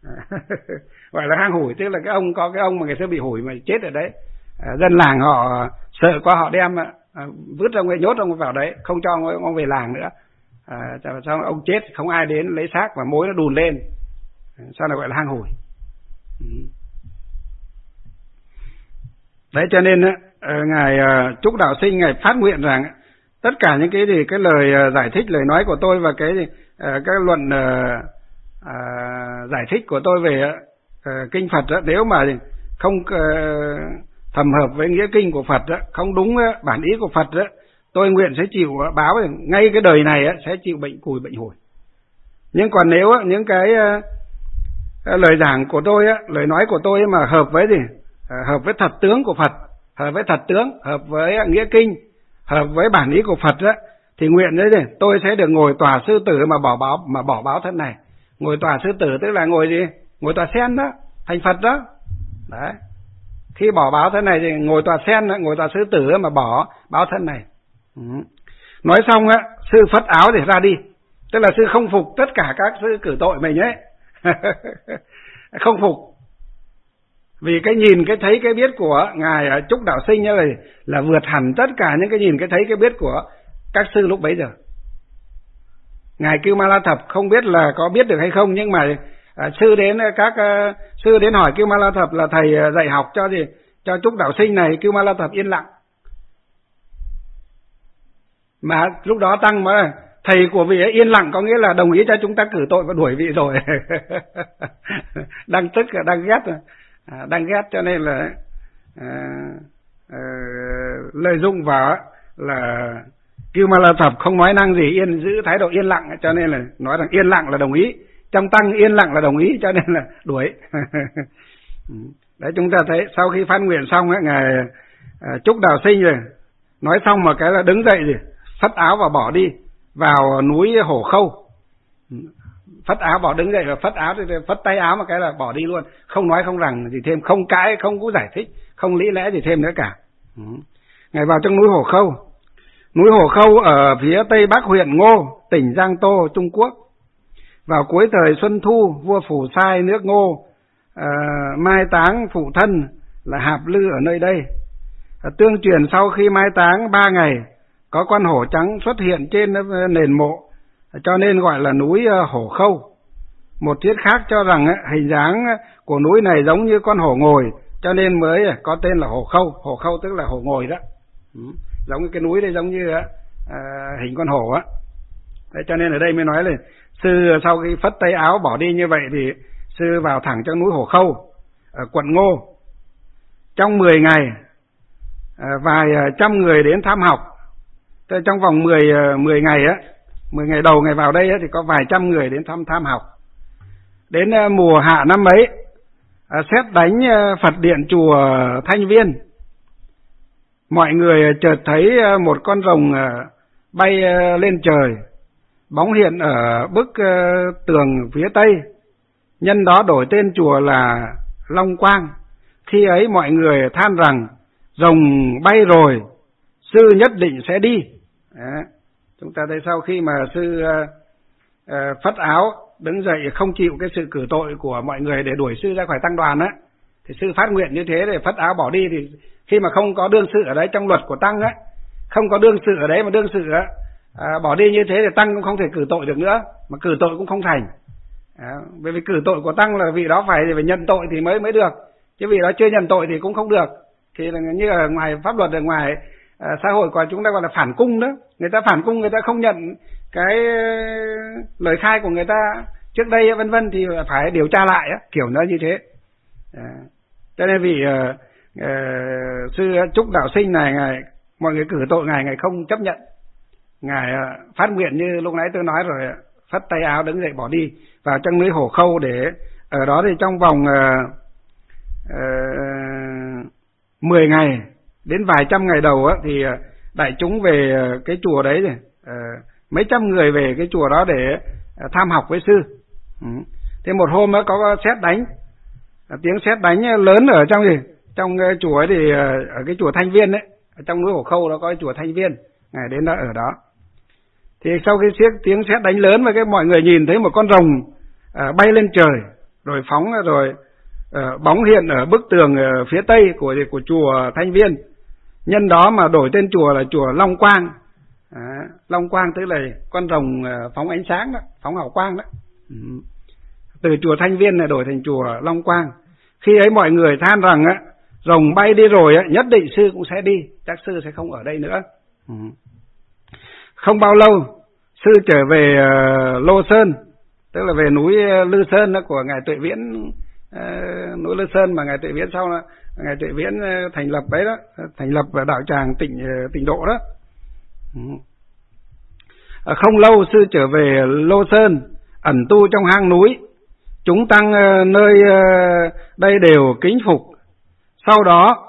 Gọi là hang hủi, tức là có cái ông mà ngày xưa bị hủi mà chết ở đấy. Dân làng họ sợ quá, họ đem vứt ông ấy, nhốt ông ấy vào đấy, không cho ông về làng nữa. Sau ông chết không ai đến lấy xác và mối nó đùn lên, sau này gọi là hang hủi. Đấy, cho nên ngài Trúc Đạo Sinh ngài phát nguyện rằng tất cả những cái lời giải thích, lời nói của tôi và các luận giải thích của tôi về kinh Phật đó, nếu mà không thầm hợp với nghĩa kinh của Phật đó, không đúng bản ý của Phật đó, tôi nguyện sẽ chịu báo ngay cái đời này sẽ chịu bệnh cùi bệnh hủi. Nhưng còn nếu những cái lời giảng của tôi, lời nói của tôi mà hợp với hợp với thật tướng của Phật, hợp với thật tướng, hợp với nghĩa kinh, hợp với bản ý của Phật đó, thì nguyện đấy tôi sẽ được ngồi tòa sư tử mà bỏ báo thân này. Ngồi tòa sư tử tức là ngồi tòa sen đó, thành Phật đó. Đấy. Khi bỏ báo thân này thì ngồi tòa sen, ngồi tòa sư tử mà bỏ báo thân này. Nói xong sư phất áo để ra đi. Tức là sư không phục tất cả các sư cử tội mình ấy. Không phục. Vì cái nhìn, cái thấy, cái biết của ngài Trúc Đạo Sinh như này là vượt hẳn tất cả những cái nhìn, cái thấy, cái biết của các sư lúc bấy giờ. Ngài Kiêu Ma La Thập không biết là có biết được hay không, nhưng mà sư đến hỏi Kiêu Ma La Thập là thầy dạy học cho Trúc Đạo Sinh này. Kiêu Ma La Thập yên lặng. Mà lúc đó tăng mà thầy của vị ấy yên lặng có nghĩa là đồng ý cho chúng ta cử tội và đuổi vị rồi. Đang tức, đang ghét, cho nên là lợi dụng vào là Kiêu Ma La Thập không nói năng gì, giữ thái độ yên lặng, cho nên là nói rằng yên lặng là đồng ý, trong tăng yên lặng là đồng ý, cho nên là đuổi. Đấy, chúng ta thấy sau khi phát nguyện xong ngài Trúc Đạo Sinh rồi nói xong mà cái là đứng dậy rồi phất áo và bỏ đi vào núi Hổ Khâu. Phất áo bỏ, đứng dậy và phất áo, phất tay áo một cái là bỏ đi luôn, không nói không rằng gì thêm, không cãi, không có giải thích, không lý lẽ gì thêm nữa cả. Ngài vào trong núi Hổ Khâu. Núi Hổ Khâu ở phía tây bắc huyện Ngô, tỉnh Giang Tô, Trung Quốc. Vào cuối thời Xuân Thu, vua Phủ Sai nước Ngô mai táng phụ thân là Hạp Lư ở nơi đây. Tương truyền sau khi mai táng 3 ngày, có con hổ trắng xuất hiện trên nền mộ, cho nên gọi là núi Hổ Khâu. Một thuyết khác cho rằng hình dáng của núi này giống như con hổ ngồi, cho nên mới có tên là Hổ Khâu. Hổ Khâu tức là hổ ngồi đó. Giống như cái núi đây giống như hình con hổ á. Đấy, cho nên ở đây mới nói là sư sau khi phất tay áo bỏ đi như vậy thì sư vào thẳng trong núi Hổ Khâu ở quận Ngô. Trong 10 ngày vài trăm người đến tham học, Trong vòng 10 ngày á, 10 ngày đầu ngày vào đây á, thì có vài trăm người đến tham học. Đến mùa hạ năm ấy, sét đánh Phật điện chùa Thanh Viên, mọi người chợt thấy một con rồng bay lên trời, bóng hiện ở bức tường phía tây. Nhân đó đổi tên chùa là Long Quang. Khi ấy mọi người than rằng rồng bay rồi, sư nhất định sẽ đi. Đó. Chúng ta thấy sau khi mà sư phất áo đứng dậy không chịu cái sự cử tội của mọi người để đuổi sư ra khỏi tăng đoàn á, thì sư phát nguyện như thế để phất áo bỏ đi. Thì khi mà không có đương sự ở đấy, trong luật của tăng á, không có đương sự ở đấy mà đương sự á bỏ đi như thế thì tăng cũng không thể cử tội được nữa, mà cử tội cũng không thành. Bởi vì cử tội của tăng là vị đó phải nhận tội thì mới được, chứ vị đó chưa nhận tội thì cũng không được. Thì là như ở ngoài pháp luật, ở ngoài xã hội của chúng ta gọi là phản cung đó. Người ta phản cung, người ta không nhận cái lời khai của người ta trước đây vân vân thì phải điều tra lại á, kiểu nó như thế. Cho nên vị sư Trúc Đạo Sinh này, ngài mọi người cử tội ngài không chấp nhận. Ngài phát nguyện như lúc nãy tôi nói rồi, phất tay áo đứng dậy bỏ đi vào trong núi Hổ Khâu, để ở đó thì trong vòng 10 ngày đến vài trăm ngày đầu á, thì đại chúng về cái chùa đấy rồi, mấy trăm người về cái chùa đó để tham học với sư. Thế một hôm đó có sét đánh, tiếng sét đánh lớn ở trong chùa ấy, thì ở cái chùa Thanh Viên đấy, ở trong núi Hổ Khâu đó có cái chùa Thanh Viên, ngài đến đó ở đó. Thì sau khi tiếng sét đánh lớn và mọi người nhìn thấy một con rồng bay lên trời rồi phóng rồi bóng hiện ở bức tường phía tây của chùa Thanh Viên. Nhân đó mà đổi tên chùa là chùa Long Quang. Long Quang tức là con rồng phóng ánh sáng đó, phóng hào quang đó. Từ chùa Thanh Viên này đổi thành chùa Long Quang. Khi ấy mọi người than rằng rồng bay đi rồi nhất định sư cũng sẽ đi, chắc sư sẽ không ở đây nữa. Không bao lâu sư trở về Lô Sơn, tức là về núi Lư Sơn đó của ngài Tuệ Viễn. Núi Lư Sơn mà ngài Tuệ Viễn sau là ngài Tuệ Viễn thành lập đấy đó, thành lập đạo tràng Tịnh Độ đó. Không lâu sư trở về Lô Sơn, ẩn tu trong hang núi. Chúng tăng nơi đây đều kính phục. Sau đó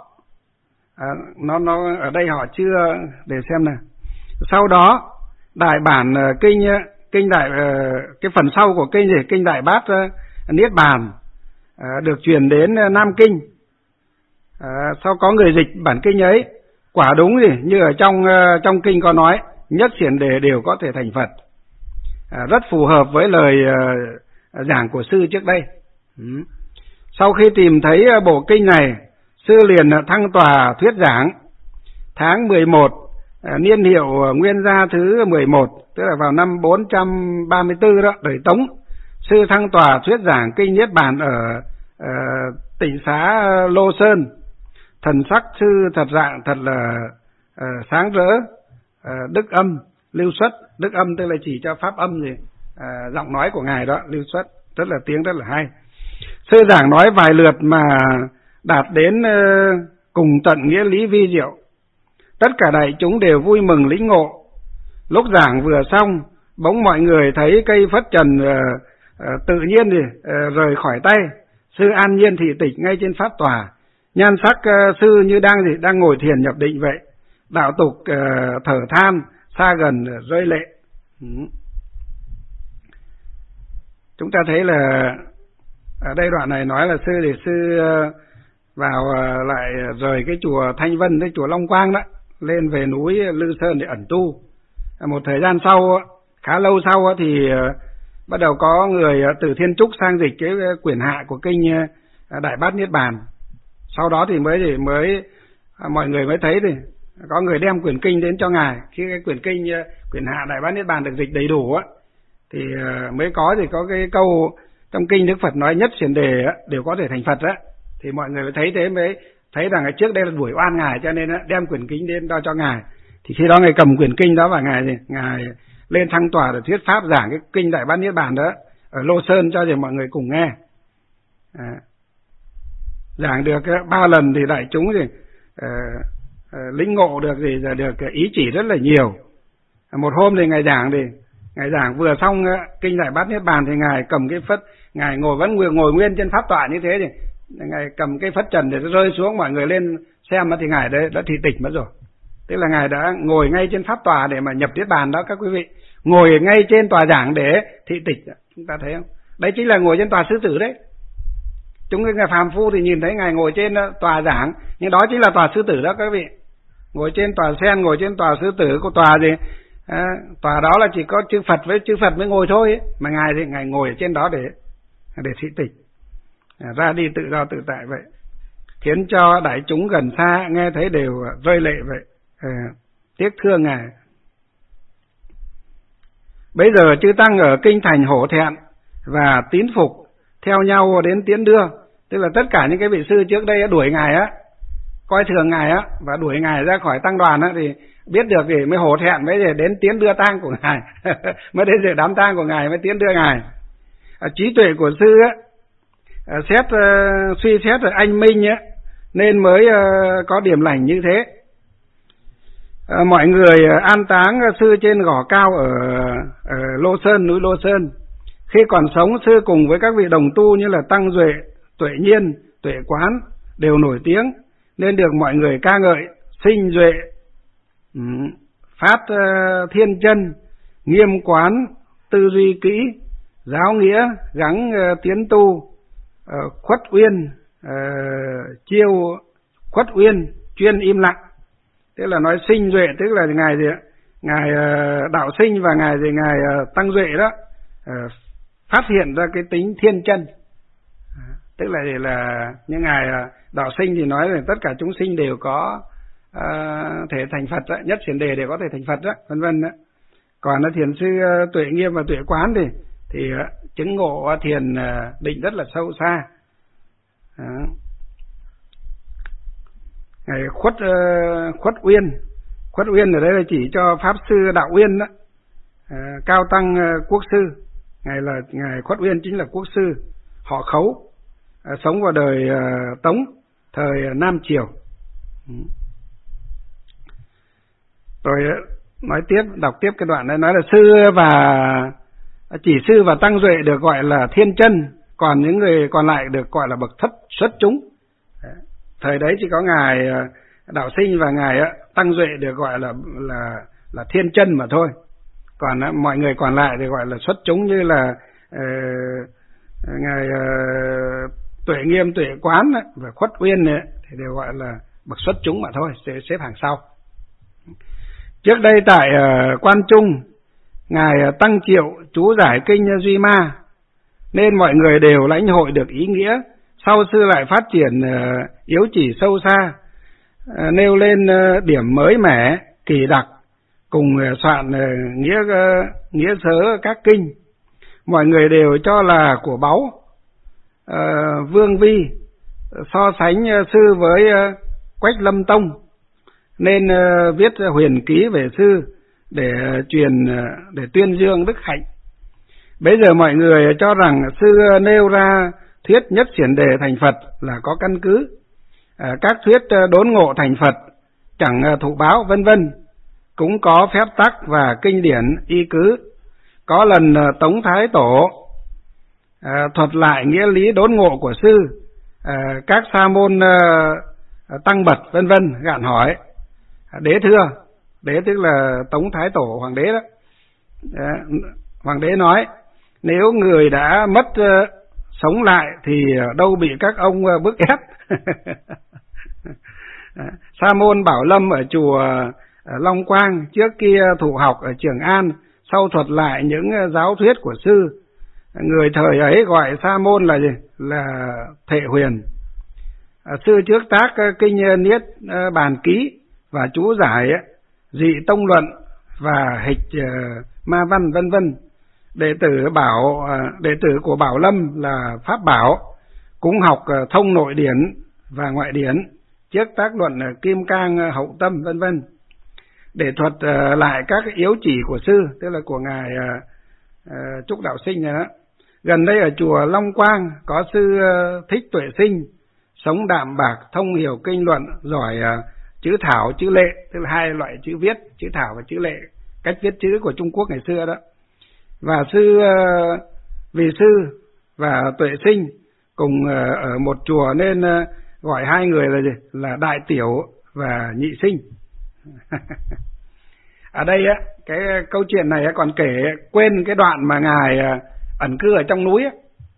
nó ở đây họ chưa để xem nè. Sau đó đại bản kinh đại cái phần sau của kinh gì, kinh Đại Bát Niết Bàn được truyền đến Nam Kinh. Sau có người dịch bản kinh ấy, quả đúng gì như ở trong kinh có nói, nhất xiển đề đều có thể thành Phật. Rất phù hợp với lời giảng của sư trước đây. Sau khi tìm thấy bộ kinh này, sư liền thăng tòa thuyết giảng. Tháng 11 niên hiệu Nguyên Gia thứ 11, tức là vào năm 434 đó, đời Tống, sư thăng tòa thuyết giảng kinh Niết Bàn ở tỉnh xá Lô Sơn. Thần sắc sư thật là sáng rỡ, đức âm lưu xuất. Đức âm tức là chỉ cho pháp âm gì, giọng nói của ngài đó lưu xuất, rất là tiếng rất là hay. Sư giảng nói vài lượt mà đạt đến cùng tận nghĩa lý vi diệu. Tất cả đại chúng đều vui mừng lĩnh ngộ. Lúc giảng vừa xong, bỗng mọi người thấy cây phất trần tự nhiên rời khỏi tay. Sư an nhiên thị tịch ngay trên pháp tòa. Nhan sắc sư như đang ngồi thiền nhập định vậy. Đạo tục thở than, xa gần rơi lệ. Chúng ta thấy là ở đây đoạn này nói là sư vào lại rời cái chùa Thanh Vân, cái chùa Long Quang đó, lên về núi Lư Sơn để ẩn tu. Một thời gian sau, khá lâu sau thì bắt đầu có người từ Thiên Trúc sang dịch cái quyển hạ của kinh Đại Bát Niết Bàn. Sau đó thì mới mọi người mới thấy thì có người đem quyển kinh đến cho ngài. Khi cái quyển hạ Đại Bát Niết Bàn được dịch đầy đủ á, thì mới có cái câu trong kinh Đức Phật nói nhất xiển đề đều có thể thành Phật á. Thì mọi người mới thấy thế, mới thấy rằng trước đây là đuổi oan ngài, cho nên đem quyển kinh đến cho ngài. Thì khi đó ngài cầm quyển kinh đó và ngài lên thăng tòa để thuyết pháp giảng cái kinh Đại Bát Niết Bàn đó ở Lô Sơn cho mọi người cùng nghe. Giảng được 3 lần thì đại chúng thì lĩnh ngộ được gì là được ý chỉ rất là nhiều. Một hôm thì ngài giảng vừa xong kinh Đại Bát Niết Bàn thì ngài cầm cái phất, ngài vẫn ngồi nguyên trên pháp tọa như thế thì ngài cầm cái phất trần để nó rơi xuống, mọi người lên xem thì ngài đã thị tịch mất rồi. Tức là ngài đã ngồi ngay trên pháp tòa để mà nhập Niết Bàn đó các quý vị, ngồi ngay trên tòa giảng để thị tịch. Chúng ta thấy không? Đấy chính là ngồi trên tòa sư tử đấy. Chúng người phàm phu thì nhìn thấy ngài ngồi trên tòa giảng, nhưng đó chính là tòa sư tử đó các vị. Ngồi trên tòa sen, ngồi trên tòa sư tử, có tòa gì? Tòa đó là chỉ có chư Phật mới ngồi thôi ấy. Mà ngài thì ngài ngồi ở trên đó để thị tịch, ra đi tự do tự tại vậy, khiến cho đại chúng gần xa nghe thấy đều rơi lệ vậy. Tiếc thương ngài. Bây giờ chư tăng ở kinh thành hổ thẹn và tín phục, theo nhau đến tiến đưa. Tức là tất cả những cái vị sư trước đây đuổi ngài á, coi thường ngài á, và đuổi ngài ra khỏi tăng đoàn á, thì biết được thì mới hổ thẹn, mới đến tiến đưa tang của ngài mới đến dự đám tang của ngài, mới tiến đưa ngài. Trí tuệ của sư á, suy xét anh minh á, nên mới có điểm lành như thế. Mọi người an táng sư trên gò cao ở Lô Sơn, núi Lô Sơn. Khi còn sống, sư cùng với các vị đồng tu như là Tăng Duệ, Tuệ Nhiên, Tuệ Quán đều nổi tiếng, nên được mọi người ca ngợi. Sinh Duệ, phát thiên chân, nghiêm quán, tư duy kỹ, giáo nghĩa, gắng tiến tu, khuất uyên, chiêu khuất uyên, chuyên im lặng. Tức là nói Sinh Duệ tức là ngài gì ạ? Ngài Đạo Sinh và ngài Tăng Duệ đó phát hiện ra cái tính thiên chân. Tức là những ngài Đạo Sinh thì nói là tất cả chúng sinh đều có thể thành Phật đó, nhất Thiền Đề đều có thể thành Phật đó, vân vân đó. Còn thiền sư Tuệ Nghiêm và Tuệ Quán thì chứng ngộ thiền định rất là sâu xa. Ngài Khuất Uyên ở đây là chỉ cho pháp sư Đạo Uyên đó, cao tăng quốc sư. Ngài Khuất Uyên chính là quốc sư, họ Khấu, sống vào đời Tống, thời Nam Triều. Rồi đọc tiếp cái đoạn này, nói là chỉ sư và Tăng Duệ được gọi là thiên chân, còn những người còn lại được gọi là bậc thấp xuất chúng. Thời đấy chỉ có ngài Đạo Sinh và ngài Tăng Duệ được gọi là thiên chân mà thôi. Còn mọi người còn lại thì gọi là xuất chúng, như là ngài Tuệ Nghiêm, Tuệ Quán và Khuất Uyên thì đều gọi là bậc xuất chúng mà thôi, sẽ xếp hàng sau. Trước đây tại Quan Trung, ngài Tăng Triệu chú giải kinh Duy Ma, nên mọi người đều lãnh hội được ý nghĩa. Sau sư lại phát triển yếu chỉ sâu xa, nêu lên điểm mới mẻ, kỳ đặc, cùng soạn nghĩa sớ các kinh. Mọi người đều cho là của báu, vương vi, so sánh sư với Quách Lâm Tông, nên viết huyền ký về sư để tuyên dương đức hạnh. Bây giờ mọi người cho rằng sư nêu ra thuyết nhất Xiển Đề thành Phật là có căn cứ, các thuyết đốn ngộ thành Phật, chẳng thụ báo vân vân cũng có phép tắc và kinh điển y cứ. Có lần Tống Thái Tổ thuật lại nghĩa lý đốn ngộ của sư, các sa môn tăng bật vân vân gạn hỏi. Đế thưa, đế tức là Tống Thái Tổ hoàng đế đó. Hoàng đế nói, nếu người đã mất sống lại thì đâu bị các ông bức ép. Sa môn Bảo Lâm ở chùa Long Quang trước kia thụ học ở Trường An, sau thuật lại những giáo thuyết của sư. Người thời ấy gọi sa môn là gì? Là Thệ Huyền. Sư trước tác kinh Niết Bàn Ký và chú giải dị tông luận và hịch ma văn vân vân. Đệ tử của Bảo Lâm là Pháp Bảo cũng học thông nội điển và ngoại điển, trước tác luận Kim Cang Hậu Tâm vân vân, để thuật lại các yếu chỉ của sư, tức là của ngài Trúc Đạo Sinh này đó. Gần đây ở chùa Long Quang có sư Thích Tuệ Sinh, sống đạm bạc, thông hiểu kinh luận, giỏi chữ thảo, chữ lệ, tức là hai loại chữ viết, chữ thảo và chữ lệ, cách viết chữ của Trung Quốc ngày xưa đó. Và vị sư và Tuệ Sinh cùng ở một chùa nên gọi hai người là gì? Là Đại Tiểu và Nhị Sinh. Ở đây á, cái câu chuyện này còn kể quên cái đoạn mà ngài ẩn cư ở trong núi á.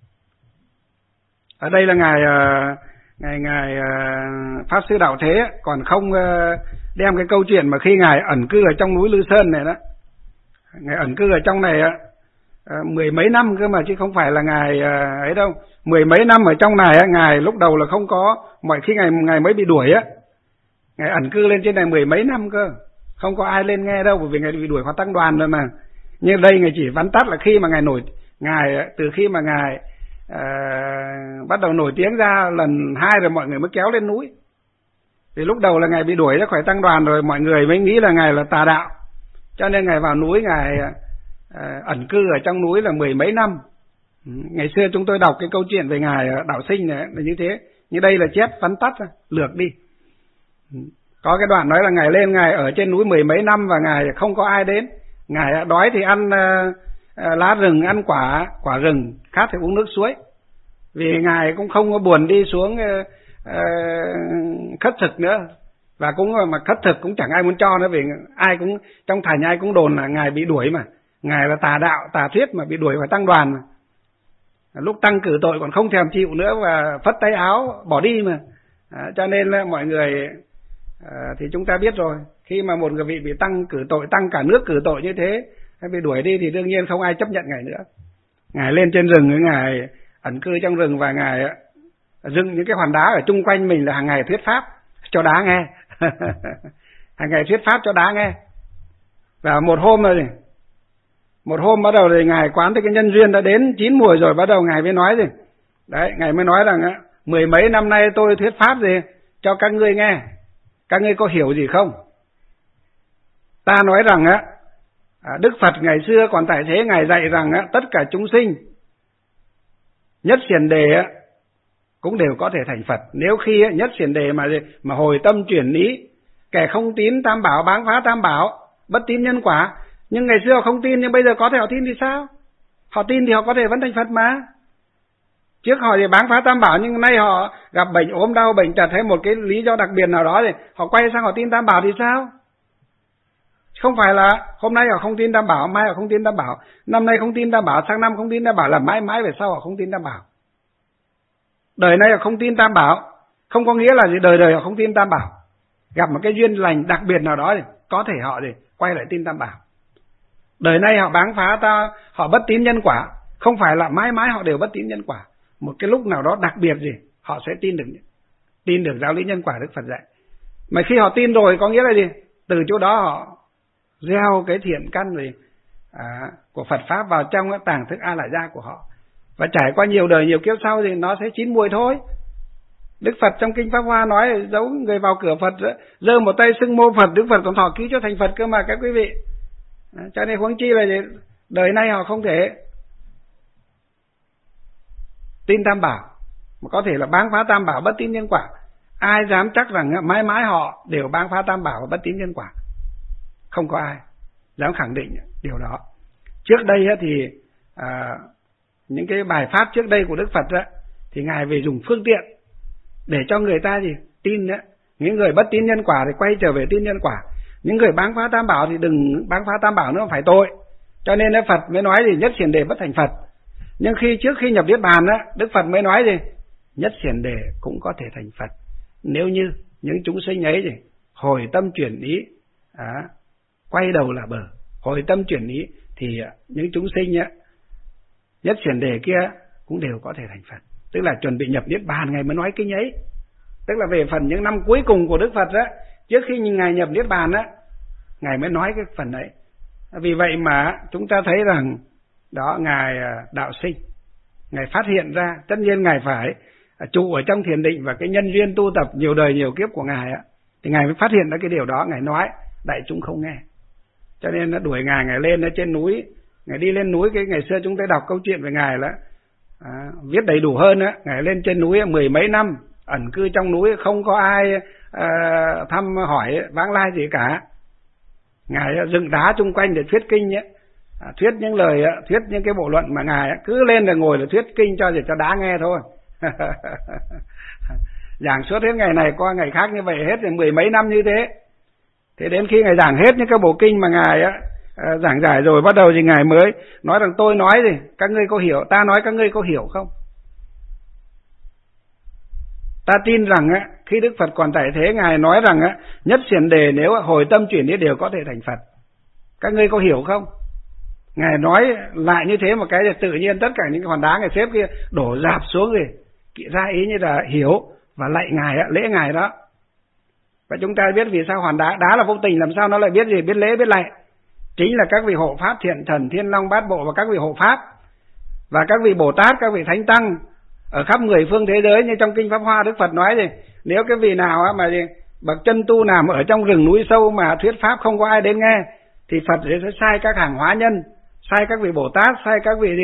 Ở đây là ngài Pháp Sư Đạo Thế á, còn không đem cái câu chuyện mà khi ngài ẩn cư ở trong núi Lư Sơn này đó. Ngài ẩn cư ở trong này á, mười mấy năm cơ mà, chứ không phải là ngài ấy đâu. Mười mấy năm ở trong này á, ngài lúc đầu là không có, mọi khi ngài mới bị đuổi á, ngài ẩn cư lên trên này mười mấy năm cơ, không có ai lên nghe đâu, bởi vì ngài bị đuổi khỏi tăng đoàn rồi mà. Nhưng đây ngài chỉ vắn tắt là khi mà ngài từ khi mà ngài bắt đầu nổi tiếng ra lần hai rồi mọi người mới kéo lên núi. Thì lúc đầu là ngài bị đuổi ra khỏi tăng đoàn rồi, mọi người mới nghĩ là ngài là tà đạo, cho nên ngài vào núi, ngài ẩn cư ở trong núi là mười mấy năm. Ngày xưa chúng tôi đọc cái câu chuyện về ngài Đạo Sinh này là như thế, nhưng đây là chép vắn tắt lược đi. Có cái đoạn nói là ngài lên, ngài ở trên núi mười mấy năm và ngài không có ai đến. Ngài đói thì ăn lá rừng, ăn quả rừng, khát thì uống nước suối. Vì ngài cũng không có buồn đi xuống khất thực nữa, và cũng mà khất thực cũng chẳng ai muốn cho nữa, vì ai cũng trong thành ai cũng đồn là ngài bị đuổi mà, ngài là tà đạo tà thuyết mà bị đuổi khỏi tăng đoàn mà. Lúc tăng cử tội còn không thèm chịu nữa và phất tay áo bỏ đi mà. Cho nên là mọi người thì chúng ta biết rồi, khi mà một người vị bị tăng cử tội, tăng cả nước cử tội như thế, bị đuổi đi thì đương nhiên không ai chấp nhận ngài nữa. Ngài lên trên rừng, ngài ẩn cư trong rừng và ngài dựng những cái hòn đá ở chung quanh mình là hàng ngày thuyết pháp cho đá nghe. Hàng ngày thuyết pháp cho đá nghe. Và một hôm bắt đầu thì ngài quán tới cái nhân duyên đã đến chín mùi rồi, bắt đầu ngài mới nói gì đấy, ngài mới nói rằng mười mấy năm nay tôi thuyết pháp gì cho các ngươi nghe, các ngươi có hiểu gì không? Ta nói rằng Đức Phật ngày xưa còn tại thế, ngài dạy rằng tất cả chúng sinh nhất xiển đề cũng đều có thể thành Phật, nếu khi nhất xiển đề mà hồi tâm chuyển ý. Kẻ không tín tam bảo báng phá tam bảo, bất tín nhân quả. Nhưng ngày xưa họ không tin, nhưng bây giờ có thể họ tin thì sao? Họ tin thì họ có thể vẫn thành Phật mà. Trước họ thì báng phá tam bảo, nhưng nay họ gặp bệnh ốm đau, bệnh tật hay một cái lý do đặc biệt nào đó thì họ quay sang họ tin tam bảo thì sao? Không phải là hôm nay họ không tin tam bảo, mai họ không tin tam bảo, năm nay không tin tam bảo, sang năm không tin tam bảo, là mãi mãi về sau họ không tin tam bảo. Đời nay họ không tin tam bảo không có nghĩa là gì đời đời họ không tin tam bảo. Gặp một cái duyên lành đặc biệt nào đó thì có thể họ thì quay lại tin tam bảo. Đời nay họ báng phá họ bất tín nhân quả, không phải là mãi mãi họ đều bất tín nhân quả. Một cái lúc nào đó đặc biệt gì họ sẽ tin được giáo lý nhân quả Đức Phật dạy. Mà khi họ tin rồi có nghĩa là gì? Từ chỗ đó họ gieo cái thiện căn gì của Phật pháp vào trong cái tàng thức A Lại Gia của họ, và trải qua nhiều đời nhiều kiếp sau thì nó sẽ chín mùi thôi. Đức Phật trong kinh Pháp Hoa nói giấu người vào cửa Phật, giơ một tay xưng mô Phật, Đức Phật còn thọ ký cho thành Phật cơ mà các quý vị. Cho nên huống chi là gì? Đời nay họ không thể tin tam bảo, mà có thể là báng phá tam bảo bất tín nhân quả. Ai dám chắc rằng mãi mãi họ đều báng phá tam bảo và bất tín nhân quả? Không có ai dám khẳng định điều đó. Trước đây thì những cái bài pháp trước đây của Đức Phật thì ngài về dùng phương tiện để cho người ta gì tin đó. Những người bất tín nhân quả thì quay trở về tin nhân quả, những người báng phá tam bảo thì đừng báng phá tam bảo nữa, phải tội. Cho nên Phật mới nói gì nhất xiển đề bất thành Phật. Nhưng trước khi nhập niết bàn Đức Phật mới nói gì nhất xiển đề cũng có thể thành Phật, nếu như những chúng sinh ấy gì hồi tâm chuyển ý, quay đầu là bờ, hồi tâm chuyển ý, thì những chúng sinh nhất xiển đề kia cũng đều có thể thành Phật. Tức là chuẩn bị nhập niết bàn ngài mới nói kinh ấy. Tức là về phần những năm cuối cùng của Đức Phật trước khi ngài nhập niết bàn ngài mới nói cái phần ấy. Vì vậy mà chúng ta thấy rằng đó, ngài Đạo Sinh, ngài phát hiện ra, tất nhiên ngài phải trụ ở trong thiền định và cái nhân duyên tu tập nhiều đời nhiều kiếp của ngài thì ngài mới phát hiện ra cái điều đó. Ngài nói đại chúng không nghe, cho nên nó đuổi ngài lên ở trên núi. Ngài đi lên núi, cái ngày xưa chúng ta đọc câu chuyện về ngài là viết đầy đủ hơn ngài lên trên núi mười mấy năm ẩn cư trong núi, không có ai thăm hỏi vãng lai gì cả. Ngài dựng đá chung quanh để thuyết kinh ấy, thuyết những lời, thuyết những cái bộ luận mà ngài cứ lên là ngồi là thuyết kinh cho đá nghe thôi. Giảng suốt hết ngày này qua ngày khác như vậy, hết rồi 10 mấy năm như thế. Thế đến khi ngài giảng hết những cái bộ kinh mà ngài giảng giải rồi, bắt đầu thì ngài mới nói rằng tôi nói gì các ngươi có hiểu, ta nói các ngươi có hiểu không? Ta tin rằng khi Đức Phật còn tại thế, ngài nói rằng nhất xiển đề nếu hồi tâm chuyển ý đều có thể thành Phật. Các ngươi có hiểu không? Ngài nói lại như thế một cái, tự nhiên tất cả những cái hòn đá ngài xếp kia đổ rạp xuống rồi, ra ý như là hiểu và lạy ngài, lễ ngài đó. Và chúng ta biết vì sao hòn đá là vô tình, làm sao nó lại biết gì, biết lễ biết lạy? Chính là các vị hộ pháp thiện thần Thiên Long Bát Bộ và các vị hộ pháp và các vị Bồ Tát, các vị thánh tăng ở khắp 10 phương thế giới. Như trong kinh Pháp Hoa Đức Phật nói thì nếu cái vị nào mà bậc chân tu nằm ở trong rừng núi sâu mà thuyết pháp không có ai đến nghe, thì Phật sẽ sai các hàng hóa nhân, sai các vị Bồ Tát, sai các vị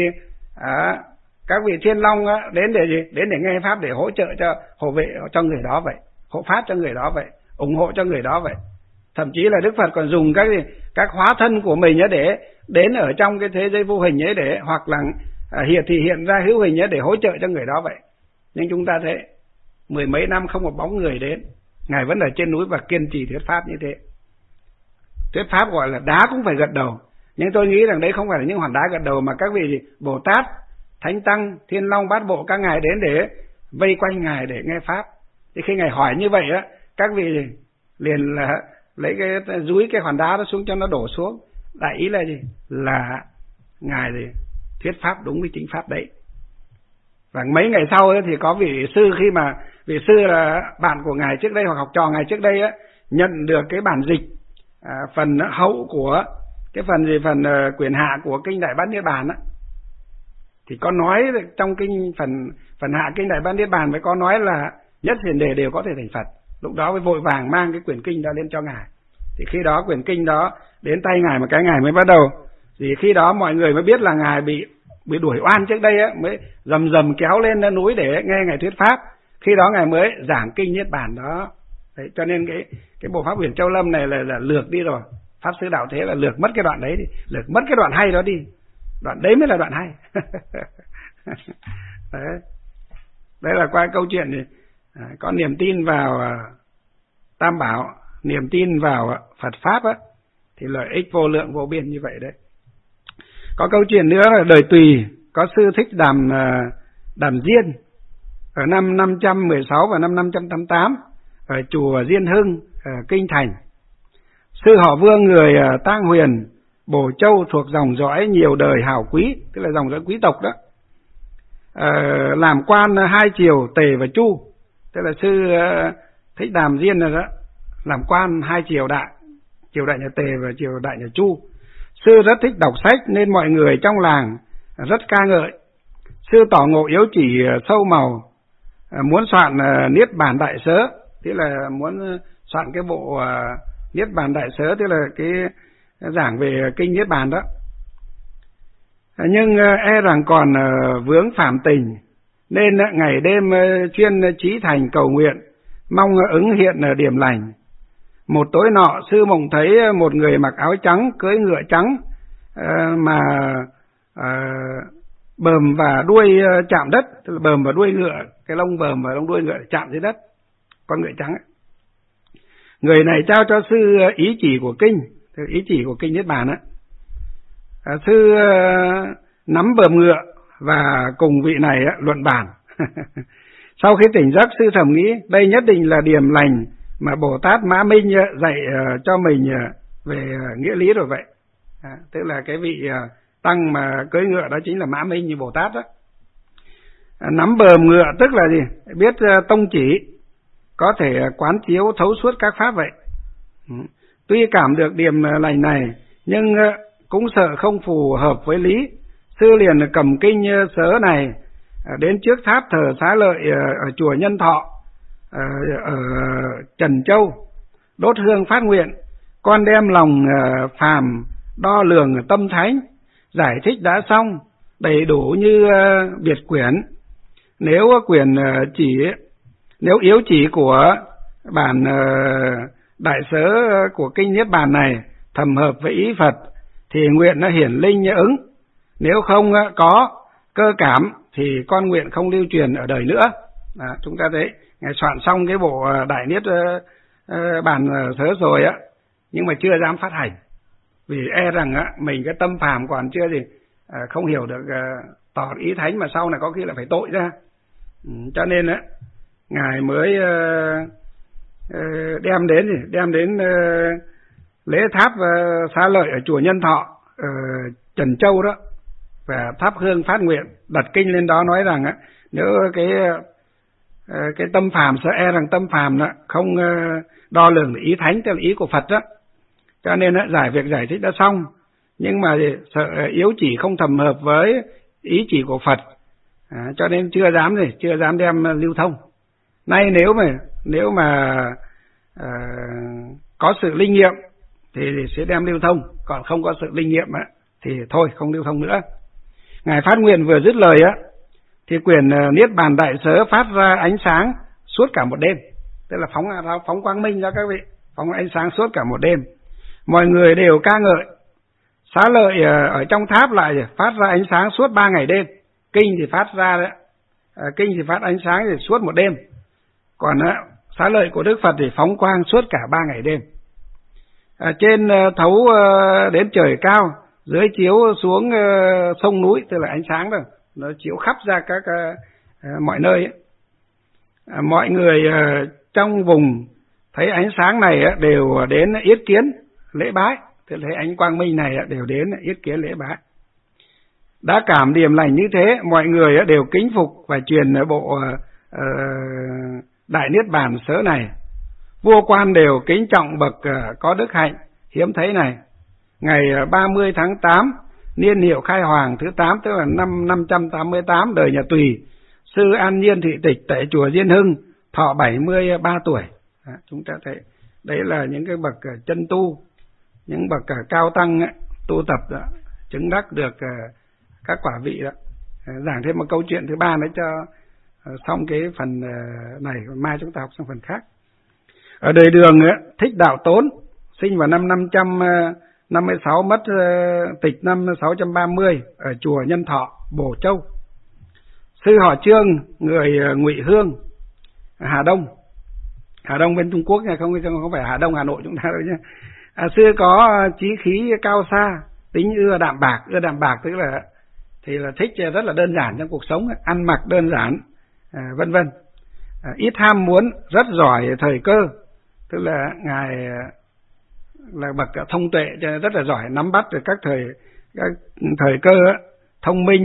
các vị Thiên Long đến để gì? Đến để nghe pháp, để hỗ trợ cho, hộ vệ cho người đó vậy, hộ pháp cho người đó vậy, ủng hộ cho người đó vậy. Thậm chí là Đức Phật còn dùng các hóa thân của mình để đến ở trong cái thế giới vô hình ấy, để hoặc là hiện ra hữu hình để hỗ trợ cho người đó vậy. Nhưng chúng ta thấy 10 mấy năm không một bóng người đến, ngài vẫn ở trên núi và kiên trì thuyết pháp như thế. Thuyết pháp gọi là đá cũng phải gật đầu, nhưng tôi nghĩ rằng đấy không phải là những hòn đá gật đầu, mà các vị Bồ Tát, Thánh Tăng, Thiên Long Bát Bộ các ngài đến để vây quanh ngài để nghe pháp. Thì khi ngài hỏi như vậy các vị liền là lấy cái dúi cái hòn đá đó xuống cho nó đổ xuống. Đại ý là gì? Là ngài thuyết pháp đúng với chính pháp đấy. Và mấy ngày sau thì có vị sư, khi mà vị sư là bạn của ngài trước đây hoặc học trò ngài trước đây nhận được cái bản dịch phần hậu của cái phần quyển hạ của kinh Đại Bát Niết Bàn thì có nói trong kinh phần hạ kinh Đại Bát Niết Bàn mới có nói là nhất xiển đề đều có thể thành Phật. Lúc đó mới vội vàng mang cái quyển kinh đó lên cho ngài. Thì khi đó quyển kinh đó đến tay ngài một cái, ngài mới bắt đầu, thì khi đó mọi người mới biết là ngài bị đuổi oan trước đây mới rầm kéo lên núi để nghe ngài thuyết pháp. Khi đó ngài mới giảng kinh Niết Bàn đó. Đấy, cho nên cái bộ pháp Huyền Châu Lâm này là lược đi rồi. Pháp sư Đạo Thế là lược mất cái đoạn đấy đi, lược mất cái đoạn hay đó đi. Đoạn đấy mới là đoạn hay. Đấy là qua câu chuyện thì có niềm tin vào Tam Bảo, niềm tin vào Phật Pháp thì lợi ích vô lượng vô biên như vậy đấy. Có câu chuyện nữa là đời Tùy có sư Thích Đàm Diên ở năm 516 và năm 588 ở chùa Diên Hưng, Kinh Thành. Sư họ Vương người Tang Huyền, Bồ Châu thuộc dòng dõi nhiều đời hào quý, tức là dòng dõi quý tộc đó. Làm quan hai triều Tề và Chu, tức là sư Thích Đàm Diên này đó, làm quan hai triều đại nhà Tề và triều đại nhà Chu. Sư rất thích đọc sách nên mọi người trong làng rất ca ngợi. Sư tỏ ngộ yếu chỉ sâu màu, muốn soạn Niết Bàn Đại Sớ, tức là muốn soạn cái bộ Niết Bàn Đại Sớ, tức là cái giảng về kinh Niết Bàn đó. Nhưng e rằng còn vướng phạm tình, nên ngày đêm chuyên chí thành cầu nguyện, mong ứng hiện điểm lành. Một tối nọ, sư mộng thấy một người mặc áo trắng, cưỡi ngựa trắng, mà bờm và đuôi chạm đất, tức là bờm và đuôi ngựa, cái lông bờm và lông đuôi ngựa chạm dưới đất, con ngựa trắng ấy. Người này trao cho sư ý chỉ của kinh Niết Bàn á. Sư nắm bờm ngựa và cùng vị này luận bàn. Sau khi tỉnh giấc, sư thầm nghĩ đây nhất định là điểm lành mà Bồ Tát Mã Minh dạy cho mình về nghĩa lý rồi vậy. Tức là cái vị tăng mà cưỡi ngựa đó chính là Mã Minh như Bồ Tát đó. Nắm bờm ngựa tức là gì? Biết tông chỉ, có thể quán chiếu thấu suốt các pháp vậy. Tuy cảm được điểm lành này, nhưng cũng sợ không phù hợp với lý. Sư liền cầm kinh sớ này đến trước tháp thờ Xá Lợi ở chùa Nhân Thọ ở Trần Châu, đốt hương phát nguyện: con đem lòng phàm đo lường tâm thánh, giải thích đã xong đầy đủ như biệt quyển. Nếu yếu chỉ của bản đại sớ của kinh Niết Bàn này thầm hợp với ý Phật thì nguyện nó hiển linh ứng. Nếu không có cơ cảm thì con nguyện không lưu truyền ở đời nữa. Chúng ta thấy Ngài soạn xong cái bộ Đại Niết Bàn sớ rồi á, nhưng mà chưa dám phát hành, vì e rằng mình cái tâm phàm còn chưa gì không hiểu được tỏ ý thánh, mà sau này có khi là phải tội ra. Cho nên Ngài mới đem đến lễ tháp xá lợi ở chùa Nhân Thọ Trần Châu đó, và thắp hương phát nguyện, đặt kinh lên đó nói rằng nếu cái tâm phàm sợ e rằng tâm phàm đó không đo lường ý thánh, tức là ý của Phật đó, cho nên giải việc giải thích đã xong, nhưng mà sợ yếu chỉ không thầm hợp với ý chỉ của Phật, cho nên chưa dám đem lưu thông. Nay nếu mà có sự linh nghiệm thì sẽ đem lưu thông, còn không có sự linh nghiệm thì thôi không lưu thông nữa. Ngài phát nguyện vừa dứt lời thì quyển Niết Bàn Đại Sớ phát ra ánh sáng suốt cả một đêm, tức là phóng quang minh ra các vị, phóng ánh sáng suốt cả một đêm. Mọi người đều ca ngợi. Xá lợi ở trong tháp lại phát ra ánh sáng suốt 3 ngày đêm. Kinh thì phát ánh sáng thì suốt một đêm, còn xá lợi của Đức Phật thì phóng quang suốt cả 3 ngày đêm. Trên thấu đến trời cao, dưới chiếu xuống sông núi, tức là ánh sáng đó, nó chiếu khắp ra các mọi nơi ấy. Mọi người trong vùng thấy ánh sáng này đều đến yết kiến lễ bái, tức là thấy ánh quang minh này đều đến yết kiến lễ bái. Đã cảm điểm lành như thế, mọi người đều kính phục và truyền bộ Đại Niết Bàn Sớ này. Vua quan đều kính trọng bậc có đức hạnh hiếm thấy này. Ngày 30 tháng 8, niên hiệu khai hoàng thứ 8, tức là năm 588 đời nhà Tùy, sư An Nhiên Thị Tịch tại chùa Diên Hưng thọ 73 tuổi. Chúng ta thấy đấy là những cái bậc chân tu, những bậc cao tăng tu tập chứng đắc được các quả vị đó. Giảng thêm một câu chuyện thứ 3 nữa cho xong cái phần này, mai chúng ta học sang phần khác. Ở đời Đường Thích Đạo Tốn sinh vào năm 556, mất tịch năm 630 ở chùa Nhân Thọ, Bổ Châu. Sư họ Trương, người Ngụy Hương, Hà Đông bên Trung Quốc nha, không phải Hà Đông Hà Nội chúng ta đâu nhé. Sư có chí khí cao xa, tính ưa đạm bạc tức là thích rất là đơn giản trong cuộc sống, ăn mặc đơn giản, vân vân. Ít ham muốn, rất giỏi thời cơ, tức là ngài là bậc thông tuệ, rất là giỏi nắm bắt được các thời cơ, thông minh,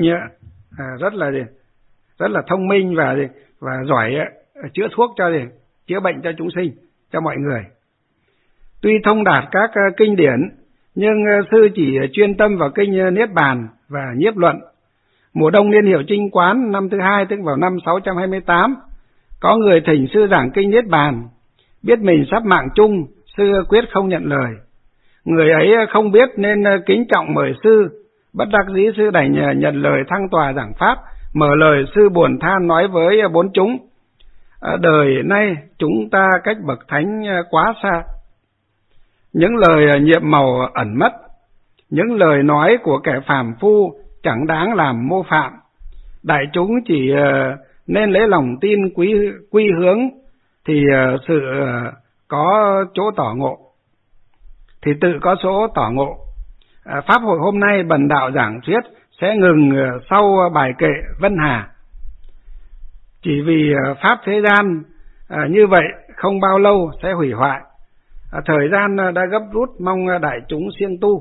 rất là thông minh và giỏi chữa thuốc chữa bệnh cho chúng sinh, cho mọi người. Tuy thông đạt các kinh điển, nhưng sư chỉ chuyên tâm vào kinh Niết Bàn và Nhiếp Luận. Mùa đông niên hiệu Trinh Quán năm thứ 2, tức vào năm 628, có người thỉnh sư giảng kinh Niết Bàn. Biết mình sắp mạng chung, sư quyết không nhận lời. Người ấy không biết nên kính trọng mời sư. Bất đắc dĩ sư đành nhận lời thăng tòa giảng pháp. Mở lời sư buồn than nói với bốn chúng: đời nay chúng ta cách bậc thánh quá xa. Những lời nhiệm màu ẩn mất, những lời nói của kẻ phàm phu chẳng đáng làm mô phạm. Đại chúng chỉ nên lấy lòng tin quy hướng thì sự có chỗ tỏ ngộ, thì tự có chỗ tỏ ngộ. Pháp hội hôm nay bần đạo giảng thuyết sẽ ngừng sau bài kệ Vân Hà. Chỉ vì pháp thế gian như vậy không bao lâu sẽ hủy hoại. Thời gian đã gấp rút, mong đại chúng siêng tu.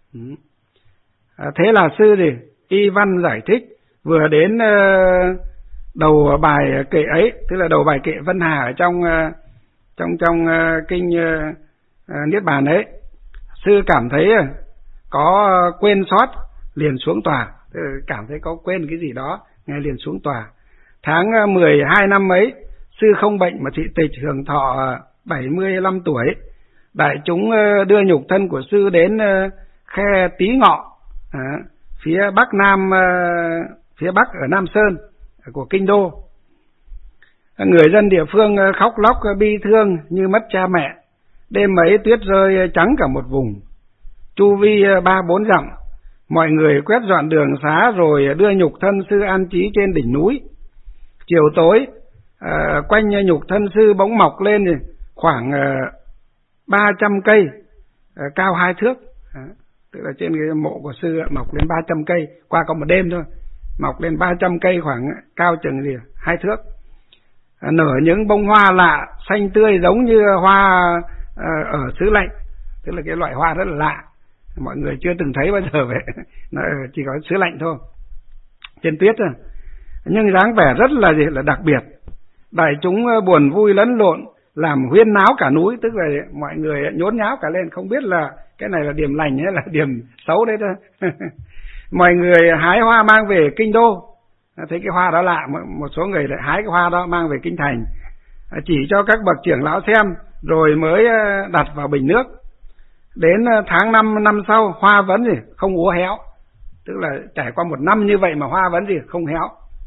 Thế là sư thì y văn giải thích vừa đến đầu bài kệ ấy, tức là đầu bài kệ Vân Hà ở trong kinh Niết Bàn ấy. Sư cảm thấy có quên sót, liền xuống tòa, cảm thấy có quên cái gì đó, ngài liền xuống tòa. Tháng 12 năm ấy, sư không bệnh mà thị tịch, hưởng thọ 75 tuổi. Đại chúng đưa nhục thân của sư đến khe Tí Ngọ, phía bắc ở Nam Sơn của kinh đô. Người dân địa phương khóc lóc bi thương như mất cha mẹ. Đêm ấy tuyết rơi trắng cả một vùng, chu vi 3-4 dặm. Mọi người quét dọn đường xá rồi đưa nhục thân sư an trí trên đỉnh núi. Chiều tối, quanh nhục thân sư bỗng mọc lên khoảng 300 cây, cao 2 thước. Tức là trên cái mộ của sư mọc lên 300 cây, qua có một đêm thôi, mọc lên 300 cây khoảng cao chừng 2 thước. Nở những bông hoa lạ, xanh tươi giống như hoa ở xứ lạnh. Tức là cái loại hoa rất là lạ, mọi người chưa từng thấy bao giờ vậy. Nó chỉ có xứ lạnh thôi, trên tuyết thôi. Nhưng dáng vẻ rất là đặc biệt. Đại chúng buồn vui lẫn lộn, làm huyên náo cả núi. Tức là mọi người nhốn nháo cả lên, không biết là cái này là điểm lành hay là điểm xấu đấy thôi. Mọi người hái hoa mang về kinh đô. Thấy cái hoa đó lạ, một số người lại hái cái hoa đó mang về kinh thành, chỉ cho các bậc trưởng lão xem, rồi mới đặt vào bình nước. Đến tháng 5 năm sau, hoa vẫn không úa héo. Tức là trải qua một năm như vậy mà hoa vẫn không héo.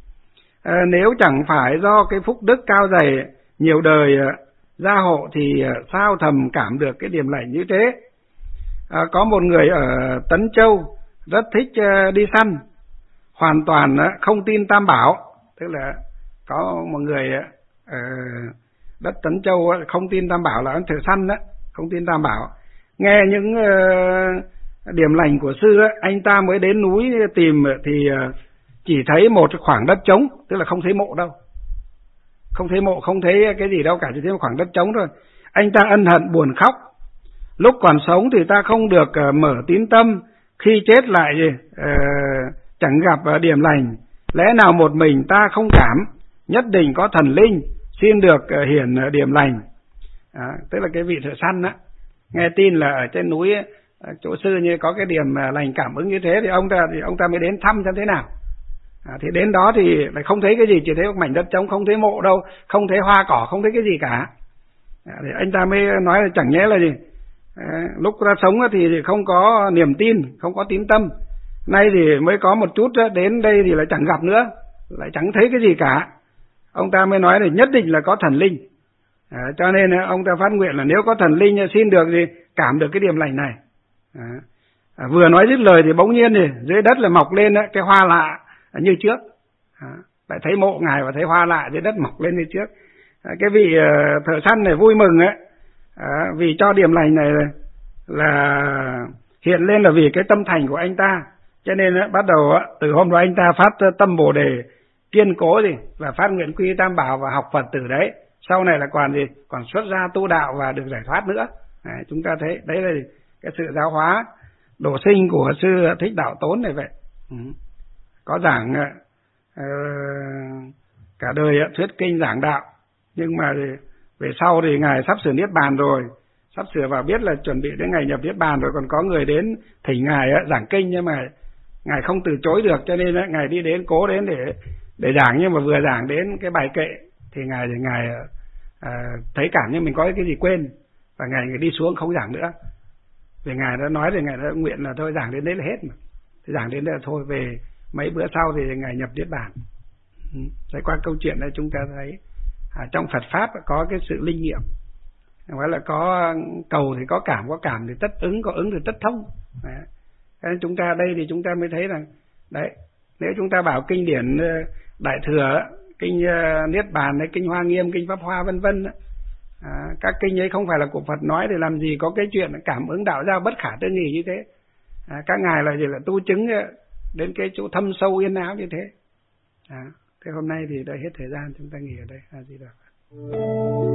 Nếu chẳng phải do cái phúc đức cao dày nhiều đời gia hộ thì sao thầm cảm được cái điểm lành như thế. Có một người ở Tấn Châu rất thích đi săn, hoàn toàn không tin Tam Bảo. Tức là có một người ở đất Tấn Châu không tin Tam Bảo, là ông thợ săn đó, không tin Tam Bảo. Nghe những điểm lành của sư anh ta mới đến núi tìm thì chỉ thấy một khoảng đất trống. Tức là không thấy mộ đâu, không thấy mộ, không thấy cái gì đâu cả, chỉ thấy một khoảng đất trống thôi. Anh ta ân hận buồn khóc. Lúc còn sống thì ta không được mở tín tâm, khi chết lại chẳng gặp điểm lành. Lẽ nào một mình ta không cảm, nhất định có thần linh xin được hiển điểm lành. Tức là cái vị thợ săn á, nghe tin là ở trên núi chỗ sư như có cái điểm lành cảm ứng như thế, thì ông ta mới đến thăm xem thế nào. Thì đến đó thì lại không thấy cái gì, chỉ thấy một mảnh đất trống, không thấy mộ đâu, không thấy hoa cỏ, không thấy cái gì cả. Thì anh ta mới nói là chẳng nhẽ là gì, lúc ra sống thì không có niềm tin, không có tín tâm, nay thì mới có một chút, đến đây thì lại chẳng gặp nữa, lại chẳng thấy cái gì cả. Ông ta mới nói là nhất định là có thần linh. Cho nên ông ta phát nguyện là nếu có thần linh xin được thì cảm được cái điểm lành này. Vừa nói dứt lời thì bỗng nhiên thì dưới đất là mọc lên cái hoa lạ như trước. Lại thấy mộ ngài và thấy hoa lạ dưới đất mọc lên như trước. Cái vị thợ săn này vui mừng vì cho điểm lành này là hiện lên là vì cái tâm thành của anh ta. Cho nên bắt đầu từ hôm đó anh ta phát tâm Bồ Đề kiên cố và phát nguyện quy Tam Bảo và học Phật từ đấy. Sau này là còn xuất gia tu đạo và được giải thoát nữa. Chúng ta thấy đấy là cái sự giáo hóa độ sinh của sư Thích Đạo Tốn này vậy. Có giảng cả đời thuyết kinh giảng đạo, nhưng mà về sau thì ngài sắp sửa niết bàn rồi, sắp sửa vào biết là chuẩn bị đến ngày nhập niết bàn rồi, còn có người đến thỉnh ngài giảng kinh, nhưng mà ngài không từ chối được, cho nên ngài đi đến, cố đến để giảng. Nhưng mà vừa giảng đến cái bài kệ thì ngài thấy cảm như mình có cái gì quên, và ngài đi xuống không giảng nữa. Vì ngài đã nói, thì ngài đã nguyện là thôi giảng đến đấy là hết mà, thì giảng đến đây là thôi, về mấy bữa sau thì ngài nhập niết bàn. Đấy, qua câu chuyện này chúng ta thấy trong Phật pháp có cái sự linh nghiệm, gọi là có cầu thì có cảm thì tất ứng, có ứng thì tất thông. Đấy. Chúng ta đây thì chúng ta mới thấy rằng đấy, nếu chúng ta bảo kinh điển Đại Thừa, kinh Niết Bàn, kinh Hoa Nghiêm, kinh Pháp Hoa vân vân, các kinh ấy không phải là của Phật nói, thì làm gì có cái chuyện cảm ứng đạo giao bất khả tư nghị như thế. Các ngài là gì, là tu chứng đến cái chỗ thâm sâu yên áo như thế. Thế hôm nay thì đã hết thời gian, chúng ta nghỉ ở đây. A Di Đà Phật.